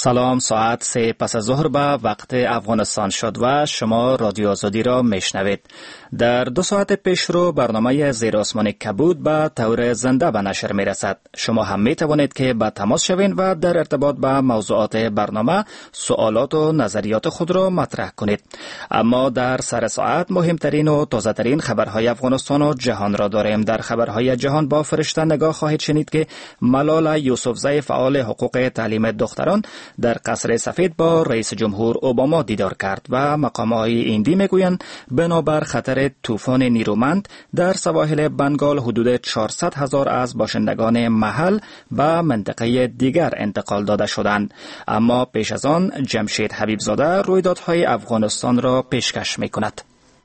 سلام، ساعت 3 پس از ظهر به وقت افغانستان شد و شما رادیو آزادی را میشنوید. در 2 ساعت پیش رو برنامه زیر آسمان کبود به طور زنده به نشر میرسد. شما هم می توانید که به تماس شوید و در ارتباط به موضوعات برنامه سوالات و نظریات خود را مطرح کنید. اما در سر ساعت مهمترین و تازه ترین خبرهای افغانستان و جهان را داریم. در خبرهای جهان با فرشته نگاه خواهید شنید که ملاله یوسفزی فعال حقوق تعلیم دختران در قصر سفید با رئیس جمهور اوباما دیدار کرد و مقام‌های ایندی میگویند بنابر خطر طوفان نیرومند در سواحل بنگال حدود 400,000 از باشندگان محل به منطقه دیگر انتقال داده شدند. اما پیش از آن جمشید حبیبزاده رویدادهای افغانستان را پیشکش می‌کند.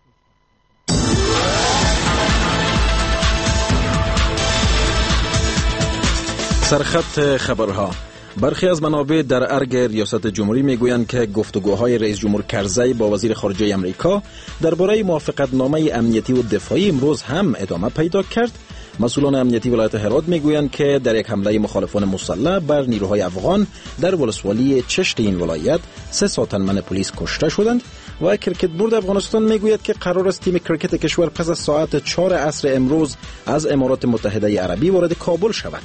سرخط خبرها. برخی از منابع در ارگ ریاست جمهوری میگویند که گفتگوهای رئیس جمهور کرزی با وزیر خارجه امریکا درباره موافقتنامه امنیتی و دفاعی امروز هم ادامه پیدا کرد. مسئولان امنیتی ولایت هرات میگویند که در یک حمله مخالفان مسلح بر نیروهای افغان در ولسوالی چشت این ولایت 3 ساتنمن پلیس کشته شدند و کرکت بورد افغانستان میگوید که قرار است تیم کرکت کشور پس از ساعت 4 عصر امروز از امارات متحده عربی وارد کابل شود.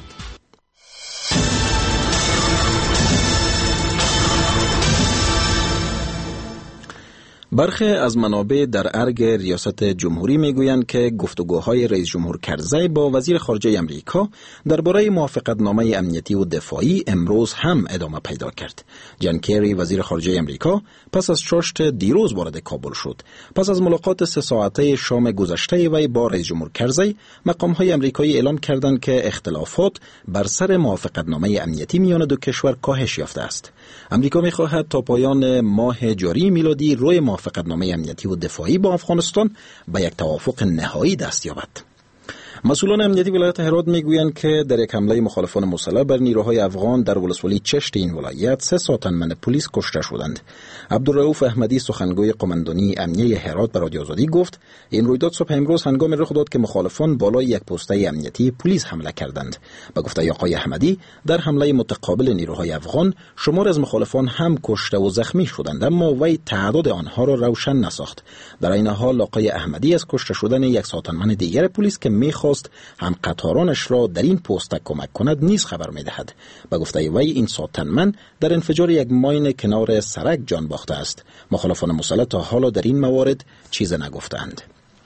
برخی از منابع در ارگ ریاست جمهوری میگویند که گفتگوهای رئیس جمهور کرزی با وزیر خارجه امریکا درباره موافقتنامه امنیتی و دفاعی امروز هم ادامه پیدا کرد. جان کری وزیر خارجه امریکا پس از چاشت دیروز وارد کابل شد. پس از ملاقات 3 ساعته شام گذشته وی با رئیس جمهور کرزی، مقام‌های آمریکایی اعلام کردند که اختلافات بر سر موافقتنامه امنیتی میان دو کشور کاهش یافته است. امریکا می‌خواهد تا پایان ماه جاری میلادی روی موافقتنامه امنیتی و دفاعی با افغانستان به یک توافق نهایی دست یابد. مسئولان امنیتی ولایت هرات میگویند که در یک حمله مخالفان مسلح بر نیروهای افغان در ولسوالی چشت این ولایت 3 ساتنمن پلیس کشته شدند. عبدالرؤوف احمدی سخنگوی قماندانی امنیه هرات به رادیو آزادی گفت این رویداد صبح امروز هنگام رخ داد که مخالفان بالای یک پسته امنیتی پلیس حمله کردند. به گفته آقای احمدی در حمله متقابل نیروهای افغان شمار از مخالفان هم کشته و زخمی شدند، اما وی تعداد آنها را روشن نساخت. در این حال آقای احمدی از کشته شدن یک ساتنمن دیگر پلیس که می‌خواست هم قطارانش را در این پست کمک کند نیز خبر می‌دهد. به گفته وی این ساتنمن در انفجار یک ماین کنار سرک جان باخته است. مخالفان مسلح تا حالا در این موارد چیز نگفتند.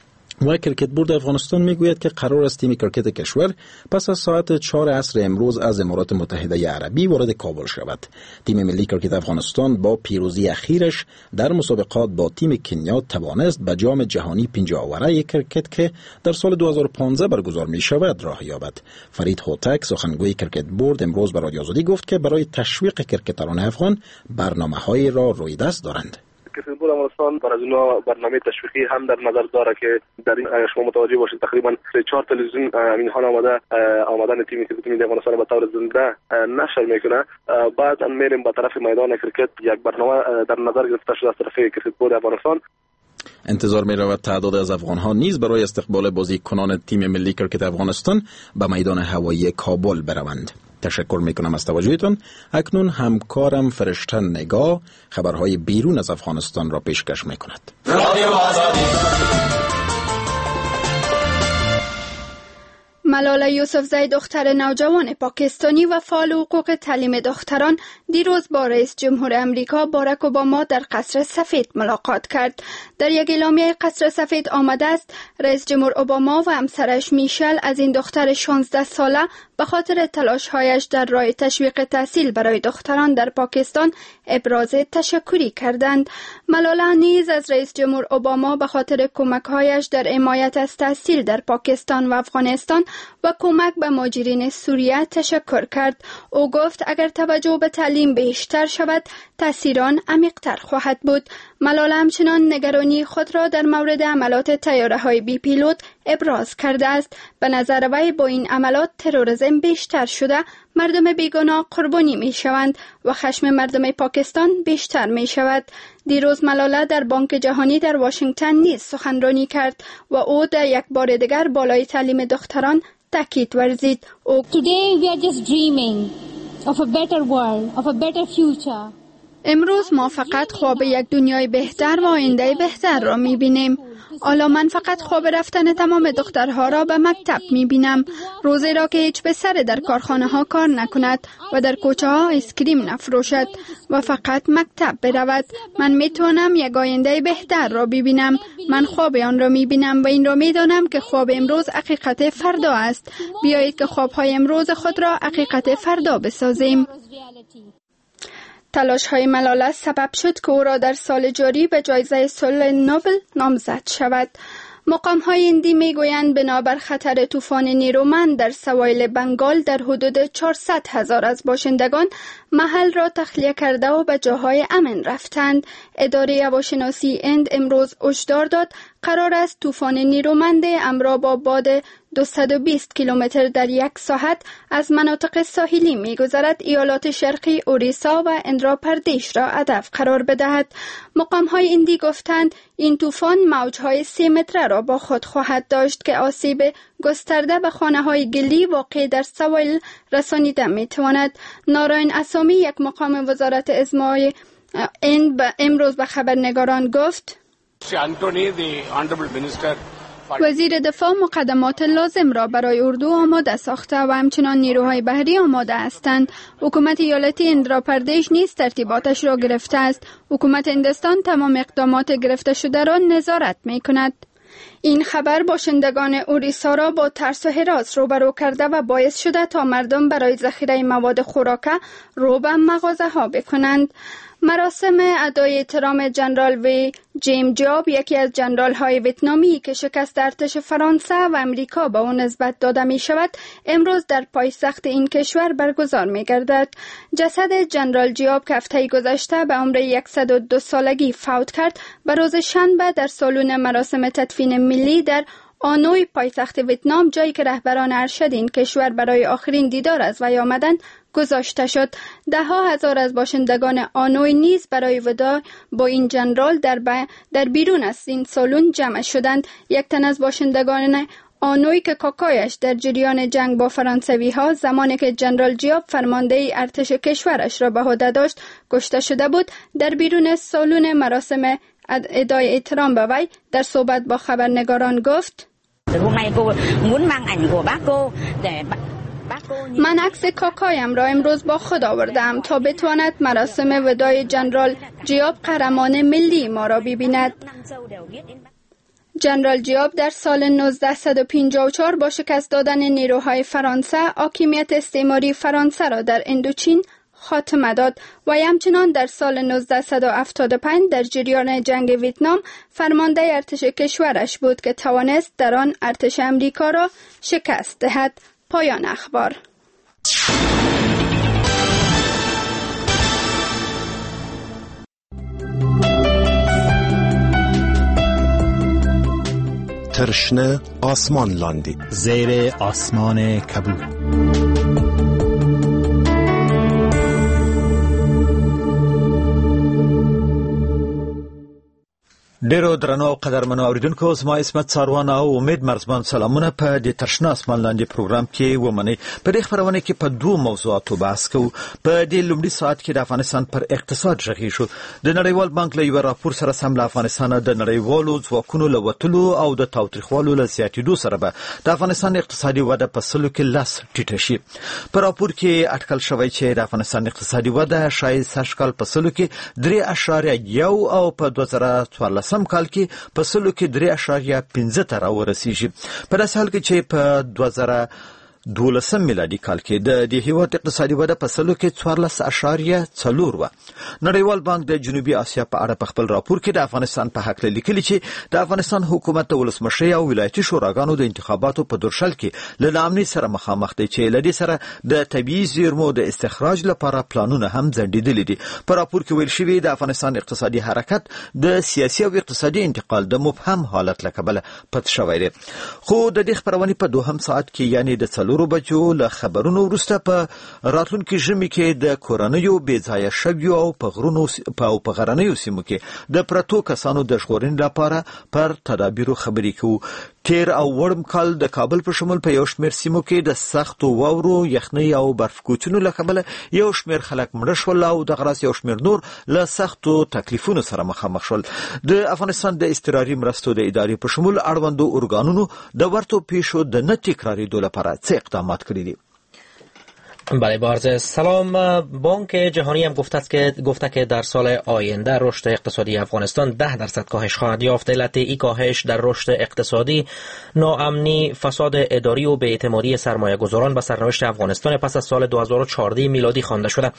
و کرکت بورد افغانستان میگوید که قرار است تیم کرکت کشور پس از ساعت 4 عصر امروز از امارات متحده عربی وارد کابل شود. تیم ملی کرکت افغانستان با پیروزی اخیرش در مسابقات با تیم کنیا توانست به جام جهانی 50 آوره کرکت که در سال 2015 برگزار می شود راه یابد. فرید هوتک سخنگوی کرکت بورد امروز به رادیو آزادی گفت که برای تشویق کرکتران افغان برنامه‌هایی را روی دست دارند. کرکت بورد افغانستان بر از اینا برنامه تشویقی هم در نظر داره که در این شما متوجه باشید تقریبا 4 تلویزیون این حال آمدن تیم کرکت ملی افغانستان به طور زنده نشر میکنه. بعد میریم به طرف میدان کرکت، یک برنامه در نظر گرفته شده از طرف کرکت بورد افغانستان. انتظار می رود تعداد از افغان‌ها نیز برای استقبال بازیکنان تیم ملی کرکت افغانستان به میدان هوایی کابل بروند. تشکر میکنم از توجهتان. اکنون همکارم فرشته نگاه خبرهای بیرون از افغانستان را پیشکش میکند. ملاله یوسفزی دختر نوجوان پاکستانی و فعال حقوق تعلیم دختران دیروز با رئیس جمهور امریکا باراک اوباما در قصر سفید ملاقات کرد. در یک اعلامیه قصر سفید آمده است رئیس جمهور اوباما و همسرش میشل از این دختر 16 ساله به خاطر تلاش‌هایش در راه تشویق تحصیل برای دختران در پاکستان ابراز تشکری کردند. ملاله نیز از رئیس جمهور اوباما به خاطر کمک‌هایش در حمایت از تحصیل در پاکستان و افغانستان و کمک به مهاجرین سوریه تشکر کرد. او گفت اگر توجه به تعلیم بیشتر شود، تأثیر آن عمیق‌تر خواهد بود. ملاله همچنان نگرانی خود را در مورد عملات طیاره‌های بی پیلوت ابراز کرده است. به نظر وی با این عملات تروریسم بیشتر شده، مردم بیگناه قربانی می شوند و خشم مردم پاکستان بیشتر می شود. دیروز ملاله در بانک جهانی در واشنگتن نیز سخنرانی کرد و او در یک بار دیگر بالای تعلیم دختران تاکید ورزید. Today we are just dreaming of a better world, of a better future. امروز ما فقط خواب یک دنیای بهتر و آینده بهتر را می‌بینیم. حالا من فقط خواب رفتن تمام دخترها را به مکتب می‌بینم. روزی را که هیچ پسر در کارخانه ها کار نکند و در کوچه ها ایسکریم نفروشد و فقط مکتب برود. من میتوانم یک آینده بهتر را ببینم. من خواب آن را می‌بینم و این را می‌دانم که خواب امروز حقیقت فردا است. بیایید که خواب‌های امروز خود را حقیقت فردا بسازیم. تلاش‌های ملاله سبب شد که او را در سال جاری به جایزه صلح نوبل نامزد شود. مقام‌های هندی می‌گویند بنابر خطر طوفان نیرومند در سواحل بنگال در حدود 400,000 از باشندگان محل را تخلیه کرده و به جاهای امن رفتند. اداره هواشناسی هند امروز هشدار داد قرار است طوفان نیرومند همراه با باد 220 کیلومتر در یک ساعت از مناطق ساحلی می‌گذرد ایالات شرقی اوریسا و اندرا پردیش را هدف قرار بدهد. مقام‌های هندی گفتند این طوفان موج‌های 3 متره را با خود خواهد داشت که آسیب گسترده به خانه‌های گلی واقع در سواحل رسانیده می‌تواند. ناراین اسامی یک مقام وزارت ازمای هند امروز به خبرنگاران گفت وزیر دفاع مقدمات لازم را برای اردو آماده ساخته و همچنان نیروهای بحری آماده هستند. حکومت ایالتی اندرا پردیش نیز ترتیباتش را گرفته است. حکومت هندستان تمام اقدامات گرفته شده را نظارت می کند. این خبر باشندگان اوریسا را با ترس و هراس روبرو کرده و باعث شده تا مردم برای ذخیره مواد خوراک رو به مغازه ها بکنند. مراسم ادای احترام جنرال وی جیم جاب یکی از جنرال های ویتنامی که شکست ارتش فرانسه و امریکا به او نسبت داده می شود امروز در پایتخت این کشور برگزار می گردد. جسد جنرال جیاب که هفته گذشته به عمر 102 سالگی فوت کرد به روز شنبه در سالن مراسم تدفین ملی در آنوی پایتخت ویتنام جایی که رهبران ارشد این کشور برای آخرین دیدار از وی آمدند گذاشته شد. ده ها هزار از باشندگان آنوی نیز برای وداع با این جنرال در بیرون از این سالن جمع شدند. یک تن از باشندگان آنوی که کاکایش در جریان جنگ با فرانسوی ها زمانی که جنرال جیاب فرمانده ارتش کشورش را به عهده داشت کشته شده بود در بیرون سالن مراسم ادای احترام به وی در صحبت با خبرنگاران گفت من عکس کاکایم را امروز با خود آوردم تا بتواند مراسم وداع جنرال جیاب قهرمان ملی ما را ببیند. جنرال جیاب در سال 1954 با شکست دادن نیروهای فرانسه حاکمیت استعماری فرانسه را در اندوچین خاتمه داد و همچنان در سال 1975 در جریان جنگ ویتنام فرمانده ارتش کشورش بود که توانست در آن ارتش امریکا را شکست دهد. پایان اخبار. ترشنه آسمان لاندی زیر آسمان کبود. ډیرو درنو او قدرمنو اوریدونکو زما اسمت څاروان او امید مرزبان سلامونه په دې ترشنه اسمان لاندې پروګرام کې ومنئ. په دې خبرونه کې په دوه موضوعاتو بحث کوو. په دې لومړي ساعت کې د افغانستان پر اقتصاد غږیږو. د نړیوال بانک له یو راپور سره سم له افغانستان د نړیوالو ځواکونو له وتلو او د تاوتریخوالو له زیاتېدو سره به د افغانستان اقتصادي وده په سلو کې لاس ټیټه شي. په راپور کې اټکل شوی چې د افغانستان اقتصادي وده شاید سږ کال په سلو کې 3.1 او په 2014 سم کال کې په سلو کې 3.15 ته راورسیږي. په داسې حال کې چې په 2012 میلادي کال کې د هیواد اقتصادي وده په سلو کې 14.4 و. نړیوال بانک د جنوبي اسیا په اړه په خپل راپور کې د افغانستان په حق لیکلي چې د افغانستان حکومت د ولسمشرۍ او ولایتي شوراګانو د انتخاباتو په درشل کې له ناامنۍ سره مخامخ دی چې له دې سره د طبیعي زیرمو د استخراج لپاره پلانونه هم ځنډېدلي دي. په راپور کې ویل شوی د افغانستان اقتصادي حرکت د سیاسي او اقتصادي انتقال د مبهم حالت له کبله پټ شوی دی. خو د دې خبرونې په دوهم ساعت کې یعنی د 4 بجو له خبرونو وروسته په راتلونکي ژمي کې د کورنیو بېځایه شویو او په غرنیو سیمو کې د پرتو کسانو د ژغورنې لپاره پر تدابیرو خبرې کوو تیر او ورم کال د کابل په شمول په یو شمېر سیمو کې د سخت واورو یخنۍ او برفکوټونو له کبله یو شمېر خلک مړه شول او د غراس یو شمېر نور له سختو تکلیفونو سره مخامخ شول. د افغانستان د اضطراري مرستو د ادارې په شمول اړوندو ارګانونو د ورته پیښو د نه تکرارېدو لپاره څه اقدامات کړي دي؟ بله، با عرض سلام. بانک جهانی هم گفته که در سال آینده رشد اقتصادی افغانستان 10% کاهش خواهد یافت. علت این کاهش در رشد اقتصادی ناامنی، فساد اداری و بی‌اعتمادی سرمایه‌گذاران به سرنوشت افغانستان پس از سال 2014 میلادی خوانده شده.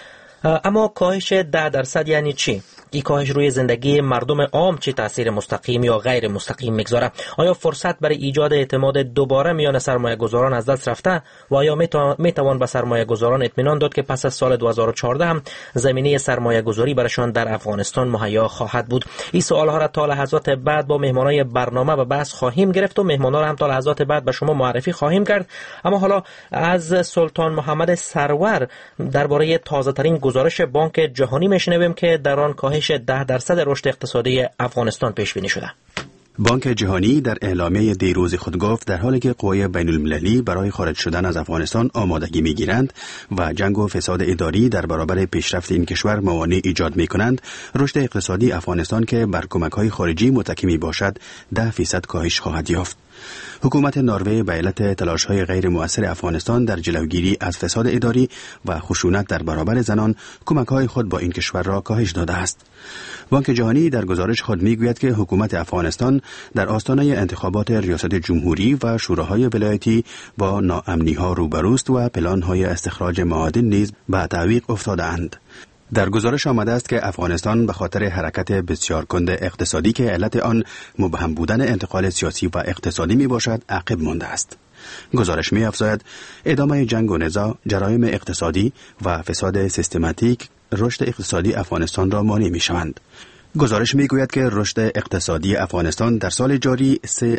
اما کاهش 10% یعنی چی؟ این کاهش روی زندگی مردم عام چه تاثیر مستقیم یا غیر مستقیم میگذاره؟ آیا فرصت برای ایجاد اعتماد دوباره میان سرمایه گذاران از دست رفته و آیا میتوان به سرمایه گذاران اطمینان داد که پس از سال 2014 هم زمینه سرمایه گذاری برایشان در افغانستان مهیا خواهد بود؟ این سوال ها را تا لحظات بعد با مهمانای برنامه به بحث خواهیم گرفت و مهمانا را هم تا لحظات بعد به شما معرفی خواهیم کرد. اما حالا از سلطان محمد سرور درباره تازه ترین گزارش بانک جهانی میشنویم که در آن کاهش 10% رشد اقتصادی افغانستان پیش بینی شده. بانک جهانی در اعلامیه دیروز خود گفت در حالی که قوای بین المللی برای خارج شدن از افغانستان آمادگی میگیرند و جنگ و فساد اداری در برابر پیشرفت این کشور موانع ایجاد میکنند، رشد اقتصادی افغانستان که بر کمک‌های خارجی متکی میباشد 10% کاهش خواهد یافت. حکومت نروژ به علت تلاش‌های غیر مؤثر افغانستان در جلوگیری از فساد اداری و خشونت در برابر زنان کمک‌های خود با این کشور را کاهش داده است. بانک جهانی در گزارش خود میگوید که حکومت افغانستان در آستانه انتخابات ریاست جمهوری و شوراهای ولایتی با ناامنی‌ها روبروست و پلان‌های استخراج معادن نیز به تعویق افتاده‌اند. در گزارش آمده است که افغانستان به خاطر حرکت بسیار کند اقتصادی که علت آن مبهم بودن انتقال سیاسی و اقتصادی می باشد عقب مانده است. گزارش می افزاید ادامه جنگ و نزاع، جرایم اقتصادی و فساد سیستماتیک رشد اقتصادی افغانستان را مانع می شوند. گزارش می گوید که رشد اقتصادی افغانستان در سال جاری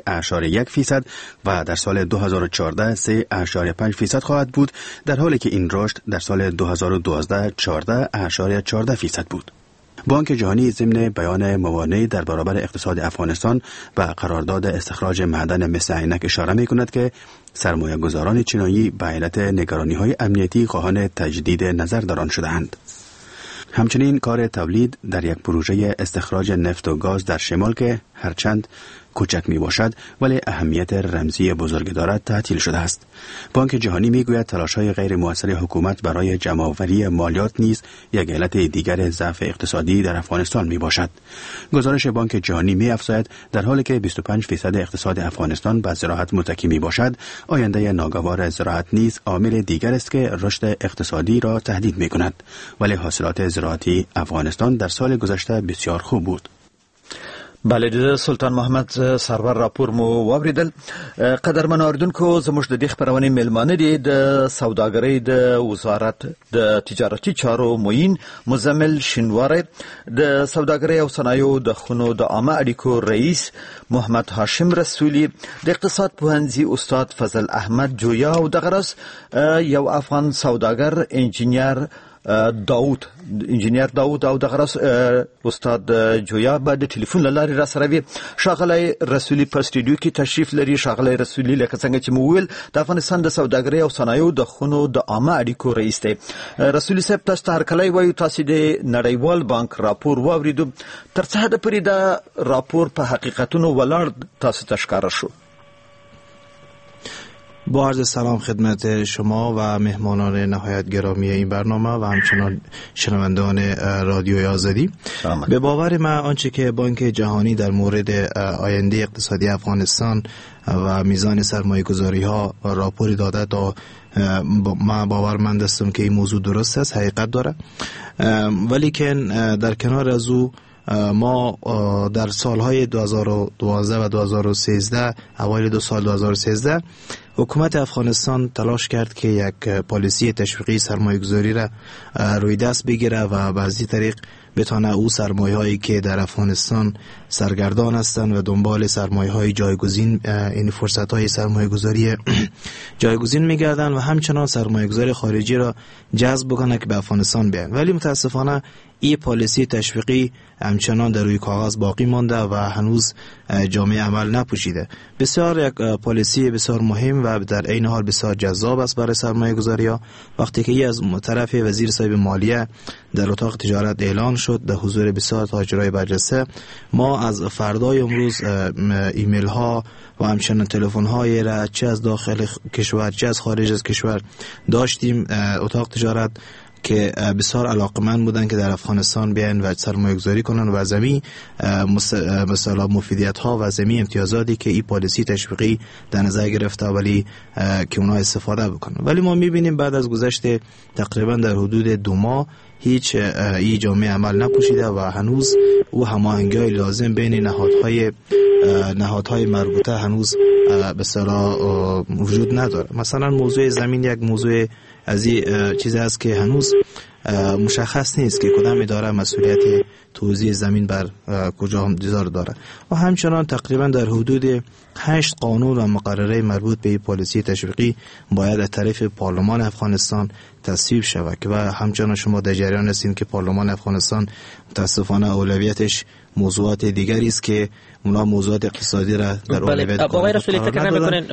3.1% و در سال 2014 3.5% خواهد بود، در حالی که این رشد در سال 2012 14.4% بود. بانک جهانی ضمن بیان موانع در برابر اقتصاد افغانستان و قرارداد استخراج معدن مثل عینک اشاره می کند که سرمایه گذاران چینایی به علت نگرانی‌های امنیتی خواهان تجدید نظر در آن شده‌اند. همچنین کار تولید در یک پروژه استخراج نفت و گاز در شمال که هرچند کوچک می باشد ولی اهمیت رمزی بزرگ دارد تعطیل شده است. بانک جهانی می گوید تلاش‌های غیر مؤثر حکومت برای جمع‌آوری مالیات نیز یک علت دیگر ضعف اقتصادی در افغانستان می باشد. گزارش بانک جهانی می افزاید در حالی که 25% اقتصاد افغانستان به زراعت متکی می باشد، آینده ناگوار زراعت نیز عامل دیگر است که رشد اقتصادی را تهدید می کند. ولی حاصلات زراعتی افغانستان در سال گذشته بسیار خوب بود. بله، د سلطان محمد سرور راپور مو واوریدل. قدرمن اوریدونکو، زموږ د دې خپرونې میلمانه دي د سوداګرۍ د وزارت د تجارتي چارو معین مزمل شینواری، د سوداګرۍ او صنایعو د خونو د عامه اړیکو رئیس محمد هاشم رسولی، د اقتصاد پوهنځي استاد فضل احمد جویا او د غرس یو افغان سوداګر انجینیر داود او د غرس استاد جویا به د ټلیفون لارې را سره وي. ښاغلی رسولی په سټوډیو کې تشریف لري. ښاغلی رسولی، لکه څنګه چې مو ویل، د افغانستان د سوداګرۍ او صنایعو د خونو د عامه اړیکو رئیس دی. رسولی صاحب، تاسو ته هرکلی وایو. تاسو د نړیوال بانک راپور واوریدو. تر څه حده پورې دا راپور په حقیقتونو ولاړ تاسو ته ښکاره شو؟ با عرض سلام خدمت شما و مهمانان نهایت گرامی این برنامه و همچنان شنوندگان رادیوی آزادی. به باور من آنچه که بانک جهانی در مورد آینده اقتصادی افغانستان و میزان سرمایه گذاری ها راپوری داده تا ما باورمند هستم که این موضوع درست است، حقیقت داره. ولی که در کنار از او ما در سالهای 2012 و 2013 اوایل 2 سال 2013 حکومت افغانستان تلاش کرد که یک پالیسی تشویقی سرمایه‌گذاری را روی دست بگیره و به از این طریق بتونه او سرمایه‌هایی که در افغانستان سرگردان هستند و دنبال سرمایه‌های جایگزین، این فرصت‌های سرمایه‌گذاری جایگزین می‌گردند و همچنان سرمایه‌گذاری خارجی را جذب بکنه که به افغانستان بیان. ولی متاسفانه این پالیسی تشویقی همچنان در روی کاغذ باقی مانده و هنوز جامعه عمل نپوشیده. بسیار یک پالیسی بسیار مهم و در عین حال بسیار جذاب است برای سرمایه‌گذاری‌ها. وقتی که از طرف وزیر صاحب مالیه در اتاق تجارت اعلان شد در حضور بسیار تاجرای برجسته، ما از فردای امروز ایمیل ها و همچنان تلفن های را چه از داخل کشور چه از خارج از کشور داشتیم. اتاق تجارت که بسیار علاقمند بودن که در افغانستان بیان و سرمایه گذاری کنن و زمین مثلا مفیدیت ها و زمین امتیازاتی که این پالیسی تشویقی در نظر گرفته ولی که اونا استفاده بکنن. ولی ما میبینیم بعد از گذشت تقریبا در حدود 2 ماه هیچ ای جامعه عمل نپوشیده و هنوز او هماهنگی لازم بین نهادهای مربوطه هنوز به اصطلاح وجود نداره. مثلا موضوع زمین یک موضوع از این چیز است که هنوز مشخص نیست که کدام اداره مسئولیت توزیع زمین بر کجا داره و همچنان تقریبا در حدود 8 قانون و مقرره مربوط به پالیسی تشویقی باید از طرف پارلمان افغانستان تصویب شود که و همچنان شما در جریان هستید که پارلمان افغانستان متاسفانه اولویتش موضوعات دیگری است که اونا موضوعات اقتصادی را در اولویت آقای رسولی فکر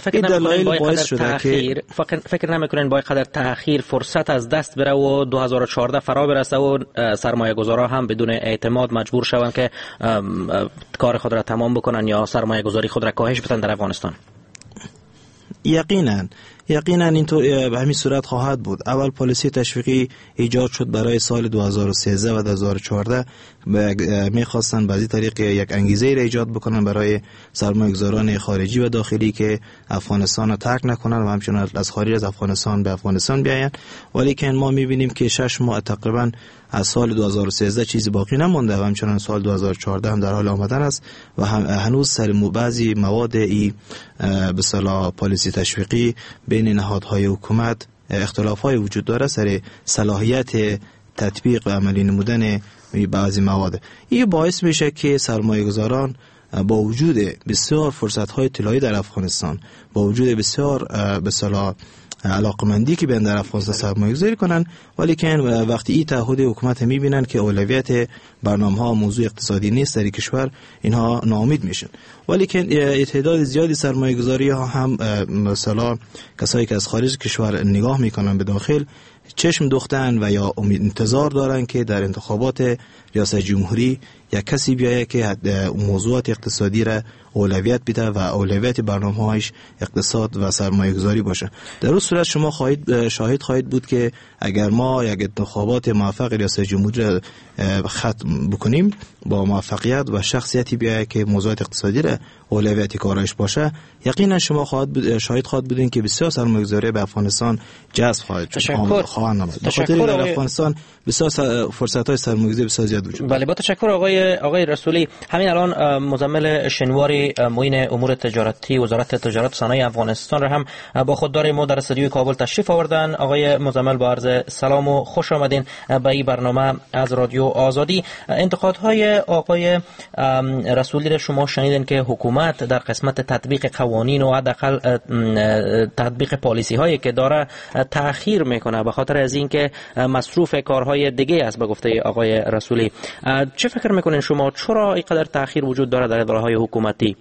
نمیکنین با قدر تأخیر فرصت از دست بره و 2014 فرا برسه و سرمایه گذارا هم بدون اعتماد مجبور شون که کار خود را تمام بکنن یا سرمایه گذاری خود را کاهش بدن در افغانستان؟ یقینا اینطور به همین صورت خواهد بود. اول پالیسی تشویقی ایجاد شد برای سال 2013 و 2014 میخواستن به این طریق یک انگیزه را ایجاد بکنن برای سرمایه‌گذاران خارجی و داخلی که افغانستان را ترک نکنن و همچنان از خارج از افغانستان به افغانستان بیاین. ولی که ما میبینیم که 6 ماه تقریبا از سال 2013 چیزی باقی نمونده و همچنان سال 2014 هم در حال آمدن است و هنوز سر بعضی مواد ای به اصطلاح پالیسی تشویقی بین نهادهای حکومت اختلاف‌های وجود داره سر صلاحیت تطبیق و عملی نمودن بعضی مواد. این باعث میشه که سرمایه‌گذاران با وجود بسیار فرصت‌های طلایی در افغانستان، با وجود بسیار به اصطلاح علاقمندی که بیان در افغانستان سرمایه گذاری کنن، ولی که وقتی این تعهد حکومت میبینن که اولویت برنامه‌ها موضوع اقتصادی نیست در کشور، اینها ناامید میشن. ولی که تعداد زیادی سرمایه گذاری ها هم مثلا کسایی که از خارج کشور نگاه میکنن به داخل چشم دوختن و یا انتظار دارن که در انتخابات ریاست جمهوری یک کسی بیایه که موضوعات اقتصادی را اولویت بده و اولویت برنامه‌هایش اقتصاد و سرمایه گذاری باشه. در اون صورت شما شاهد خواهید بود که اگر ما یک انتخابات موفق ریاست جمهوری را ختم بکنیم با موفقیت و شخصیتی بیایه که موضوعات اقتصادی را اولویت کارش باشه، یقینا شما شاهد خواهد بودین که بسیار سرمایه گذاری به افغانستان جذب خواهد شد. به خاطر در افغانستان بسیار فرصت‌های سرمایه‌گذاری بسیار زیاد وجود دارد. بله، با تشکر آقای رسولی. همین الان مزمل شنواری معین امور تجارتی وزارت تجارت و صنایع افغانستان را هم با خود داریم و در استودیوی کابل تشریف آوردن. آقای مزمل با عرض سلام و خوش آمدین به این برنامه از رادیو آزادی. انتقادهای آقای رسولی را شما شنیدین که حکومت در قسمت تطبیق قوانین و حداقل تطبیق پالیسی هایی که داره تأخیر میکنه به خاطر از اینکه مصروف کارهای دیگه است به گفته آقای رسولی. چه فکر میکنین شما چرا اینقدر تأخیر وجود داره در اداره‌های حکومتی؟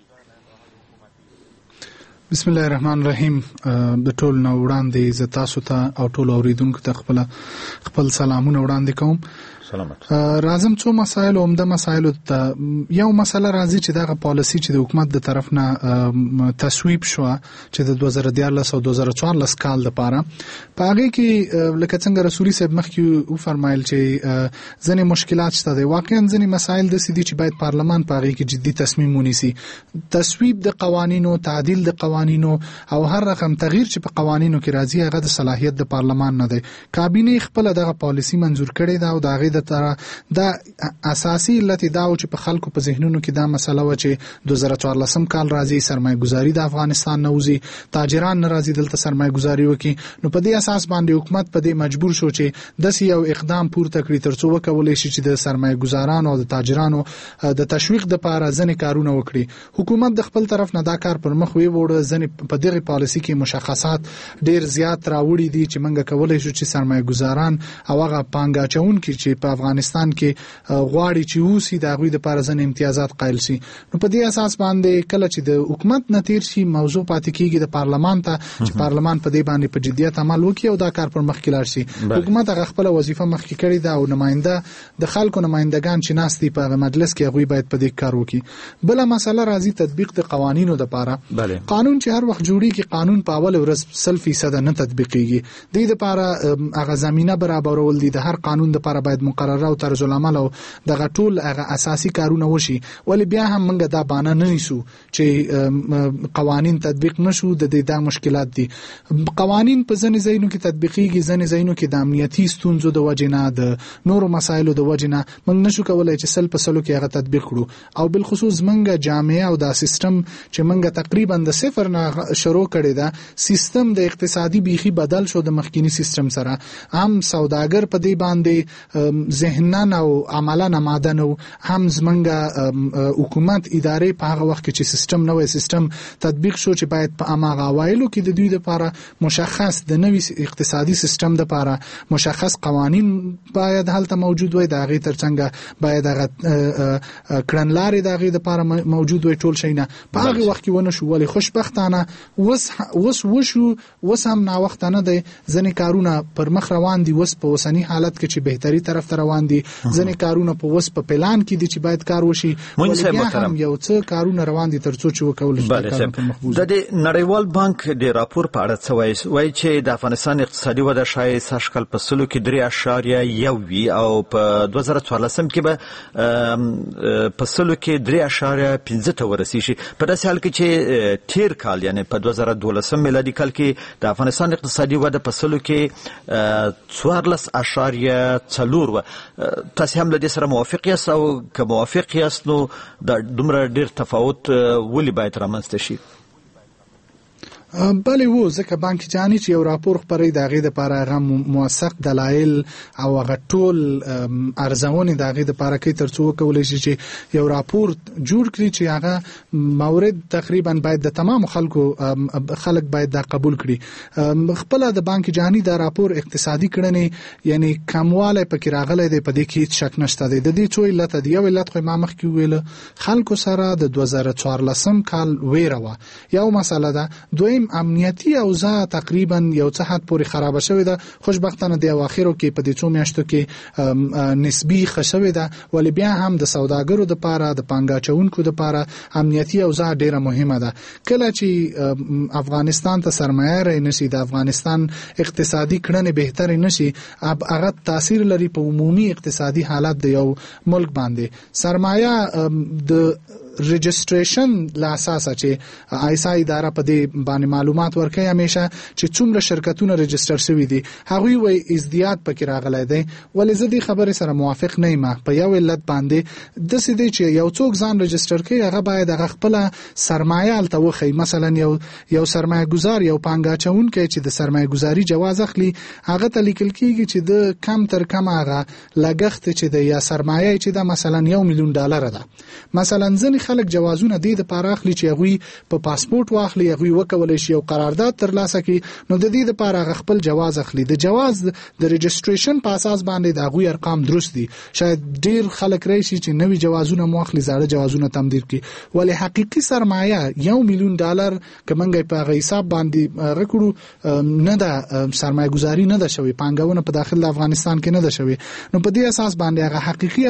بسم الله الرحمن الرحیم. د ټول نو وړاندې ز تاسو ته او ټول اوریدونکو ته خپل سلامونه وړاندې کوم. راځم څو مسایل عمده مسایل ته. یو مسله راځي چې دغه پالیسی چې د حکومت د طرف نه تصویب شو چې د 2014 او 2014 کال لپاره په هغه کې لکه څنګه رسولي صاحب مخکې و فرمایل چې ځینې مشکلات شته دي. واقعا ځینې مسایل د سې دي چې باید پارلمان په هغه کې جدي تصمیم ونیسي. تصویب د قوانینو، تعدیل د قوانینو او هر رقم تغییر چې په قوانینو کې راځي هغه د صلاحیت د پارلمان نه دی. کابینه خپل دغه پالیسی منزور کړي دا او دغه دا اساسي علت دا و چې په خلکو په ذهنونو کې دا مسله و چې 2014 کال راځي سرمایه گذاری د افغانستان نوځي تاجران ناراضي دلته سرمایه گذاری وکي نو په دې اساس باندې حکومت په دې مجبور شو چې د یو اقدام پورته کړی ترڅو وکولای شي چې د سرمایه گذارانو او د تاجرانو د تشویق د لپاره ځنې کارونه وکړي حکومت د خپل طرف نه دا کار پر مخ وړو ځنې په دغه پالیسي کې مشخصات ډیر زیات راوړي دي چې منګه کولای شو چې سرمایه گذاران او هغه پانګاچون کې چې په افغانستان کې غواړي چې اوسي د غوي د لپاره ځنې امتیازات قائل شي نو په دې اساس باندې کله چې د حکومت نتیر شي موضوع پاتې کیږي د پارلمان ته چې پارلمان په دې باندې په جدیت عمل وکړي او دا کار پر مخ کې لاړ شي حکومت هغه خپل وظیفه مخ کې کړې ده او نماینده د خلکو نمائندگان چې ناس دي په مجلس کې هغه باید په دې کار وکړي بل مسله راځي تطبیق د قوانینو د لپاره قانون چې هر وخت جوړیږي قانون په اول ورځ 100% نه تطبیقيږي د دې لپاره هغه زمينه برابرول دي د هر قانون لپاره باید مقرره او طرز العمل او د غټول هغه اساسي کارونه وشي ولی بیا هم موږ دا بانه نه نیسو چې قوانین تطبیق نشو د دې د مشکلات دي قوانین په ځینې ځایونو کې تطبیقيږي ځینې ځایونو کې د امنیتي ستونزو د وجنه د نورو مسایلو د وجنه موږ نشو کولای چې سل په سلو کې هغه تطبیق کړو او بل خصوص موږ جامعه او دا سیستم چې موږ تقریبا د صفر نه شروع کړی دا سیستم د اقتصادي بیخي بدل شو د مخکینی سیستم سره هم سوداګر په دې باندې ذهنن او عملاً آماده نو هم زمونږ حکومت ادارې په هغه وخت کې چې سیستم نوې سیستم تطبیق شو چې باید په اماغه وایلو کې د دوی لپاره مشخص د نوې اقتصادي سیستم لپاره مشخص قوانین باید هلته موجود وي د هغه ترڅنګ باید هغه کړنلارې د هغه لپاره موجود وي ټول شي نه په هغه وخت کې ونه شو ولې خوشبختانه وس هم نا وخت نه دی ځنې کارونه پر مخ روان دي وس په وسنی حالت کې چې بهتري طرف ته روان دي ځنې کارونه په وس په پلان کې دي چې باید کار وشي هم یو څه کارونه روان دي ترڅو چې وکول شي د نړیوال بانک د راپور په اړه څه وایي چې د افغانستان اقتصادي وده شاید سږکال په سلو کې 3.1 وي او په 2014 کې به په سلو کې 3.5 ته ورسیږي په داسې حال کې چې تیر کال یعنی په 2012 میلادي کال کې د افغانستان اقتصادي وده په سلو کې 14.4 و تاسو هم د دې سره موافق یاست او که موافق یاست نو د دومره ډیر تفاوت ولې باید رامنځته شي بله وو ځکه بانک جهانی چې یو راپور خبرې د هغې دپاره هغه موثق دلایل او هغه ټول ارزونې د هغې دپاره کوي تر څو وکولی شي چې یو راپور جوړ کړي چې هغه مورد تقریبا باید د تمام خلک باید دا قبول کړي خپله د بانک جهانی دا راپور اقتصادي کړنې یعنی کموالی پکې راغلی دی په دې کې هیڅ شک نشته دی د دې څو علت دی یو علت خو ما مخکې وویله خلکو سره د 2014 کال ویره وه یو مسله ده دویم امنیتي اوضاع تقریبا یو څه حد پورې خراب شوې ده خوشبختانه د اواخرو کې په دې څو میاشتو کې نسبی خښوې ده ولې بیا هم د سوداګرو د لپاره د پانګاچونکو د لپاره امنیتي اوضاع ډیره مهمه ده کله چې افغانستان ته سرمایه رانشي د افغانستان اقتصادي کړنې بهتر نشي هغه تاثیر لري په عمومي اقتصادي حالت د یو ملک باندې سرمایه د رجستریشن لا اساس چې ایسا اداره په دې باندې معلومات ورکوي همیشه چې څومره شرکتونه رجستر شوي دي هغوی وایي ازدیاد پکې راغلی دی ولې زه دې خبرې سره موافق نه یم په یو علت باندې داسې دی چې یو څوک ځان رجستر کوي هغه باید هغه خپله سرمایه هلته وښیي مثلا یو سرمایه گذار یو پانګاچونکی چې د سرمایه گذاري جواز اخلي هغه ته لیکل کېږي چې د کم تر کمه هغه لګښت چې د یا سرمایه چې د مثلا $1 میلیون ده مثلا ځینې خلک جوازونه د لپاره اخلي چې هغوی په پاسپورت واخلي هغوی وکولای شي یو قرارداد ترلاسه کړي نو د دې لپاره خپل جواز اخلي د جواز د رجستریشن په اساس باندې د هغوی ارقام درست دي شاید ډیر خلک راشي چې نوي جوازونه مو اخلي زاړه جوازونه تمدید کړي ولی حقيقي سرمایه $1 میلیون کمنګي په حساب باندې رکړو نه ده سرمایه گذاری نه ده شوی پانګونه په داخل افغانستان کې نه ده شوی نو په دې اساس باندې هغه حقيقي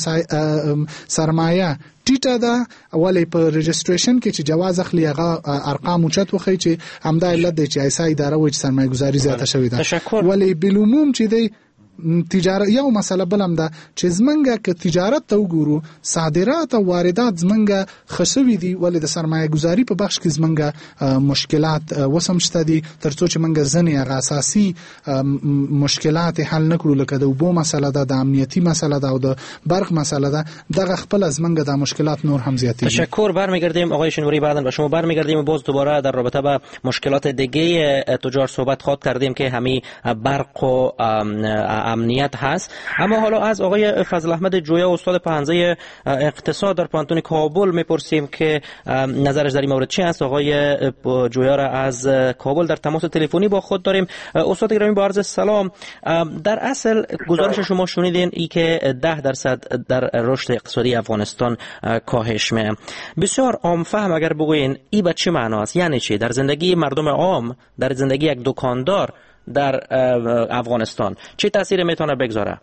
سرمایه ټیټه ده ولې په رجستریشن کې چې جواز اخلي هغه ارقام اوچت وخی چې همدا علت دی چې ایسا اداره وایي چې سرمایه گذاری زیاته شوې ده ولې بالعموم چې دی تجارت یو مسله بلم ده چې زمونږه که تجارت ته وګورو صادرات او واردات زمونږه خشوي دي ولې د سرمایه گذاري په بخش کې زمونږه مشکلات وسم شته دي ترڅو چې مونږ ځنې هغه اساسي مشکلات حل نکړو لکه د اوبو مسله ده د امنیتي مسله ده او د برق مسله ده دغه خپل از زمونږه د مشکلات نور هم زیاتېږي. تشکر. برمیگردیم آقای شنوری بعداً به شما برمیگردیم باز دوباره در رابطه با مشکلات دیگه تجار صحبت خواهد کردیم که همین برق و امنیت هست. اما حالا از آقای فضل احمد جویا استاد پهنزه اقتصاد در پانتون کابل میپرسیم که نظرش در این مورد چی است. آقای جویا را از کابل در تماس تلفنی با خود داریم. استاد گرامی با عرض سلام، در اصل گزارش شما شنیدین ای که 10% در رشد اقتصادی افغانستان کاهش میه. بسیار عام فهم اگر بگوین ای به چه معناست؟ یعنی چی در زندگی مردم عام، در زندگی یک دکاندار در افغانستان چه تأثیر میتونه بگذاره؟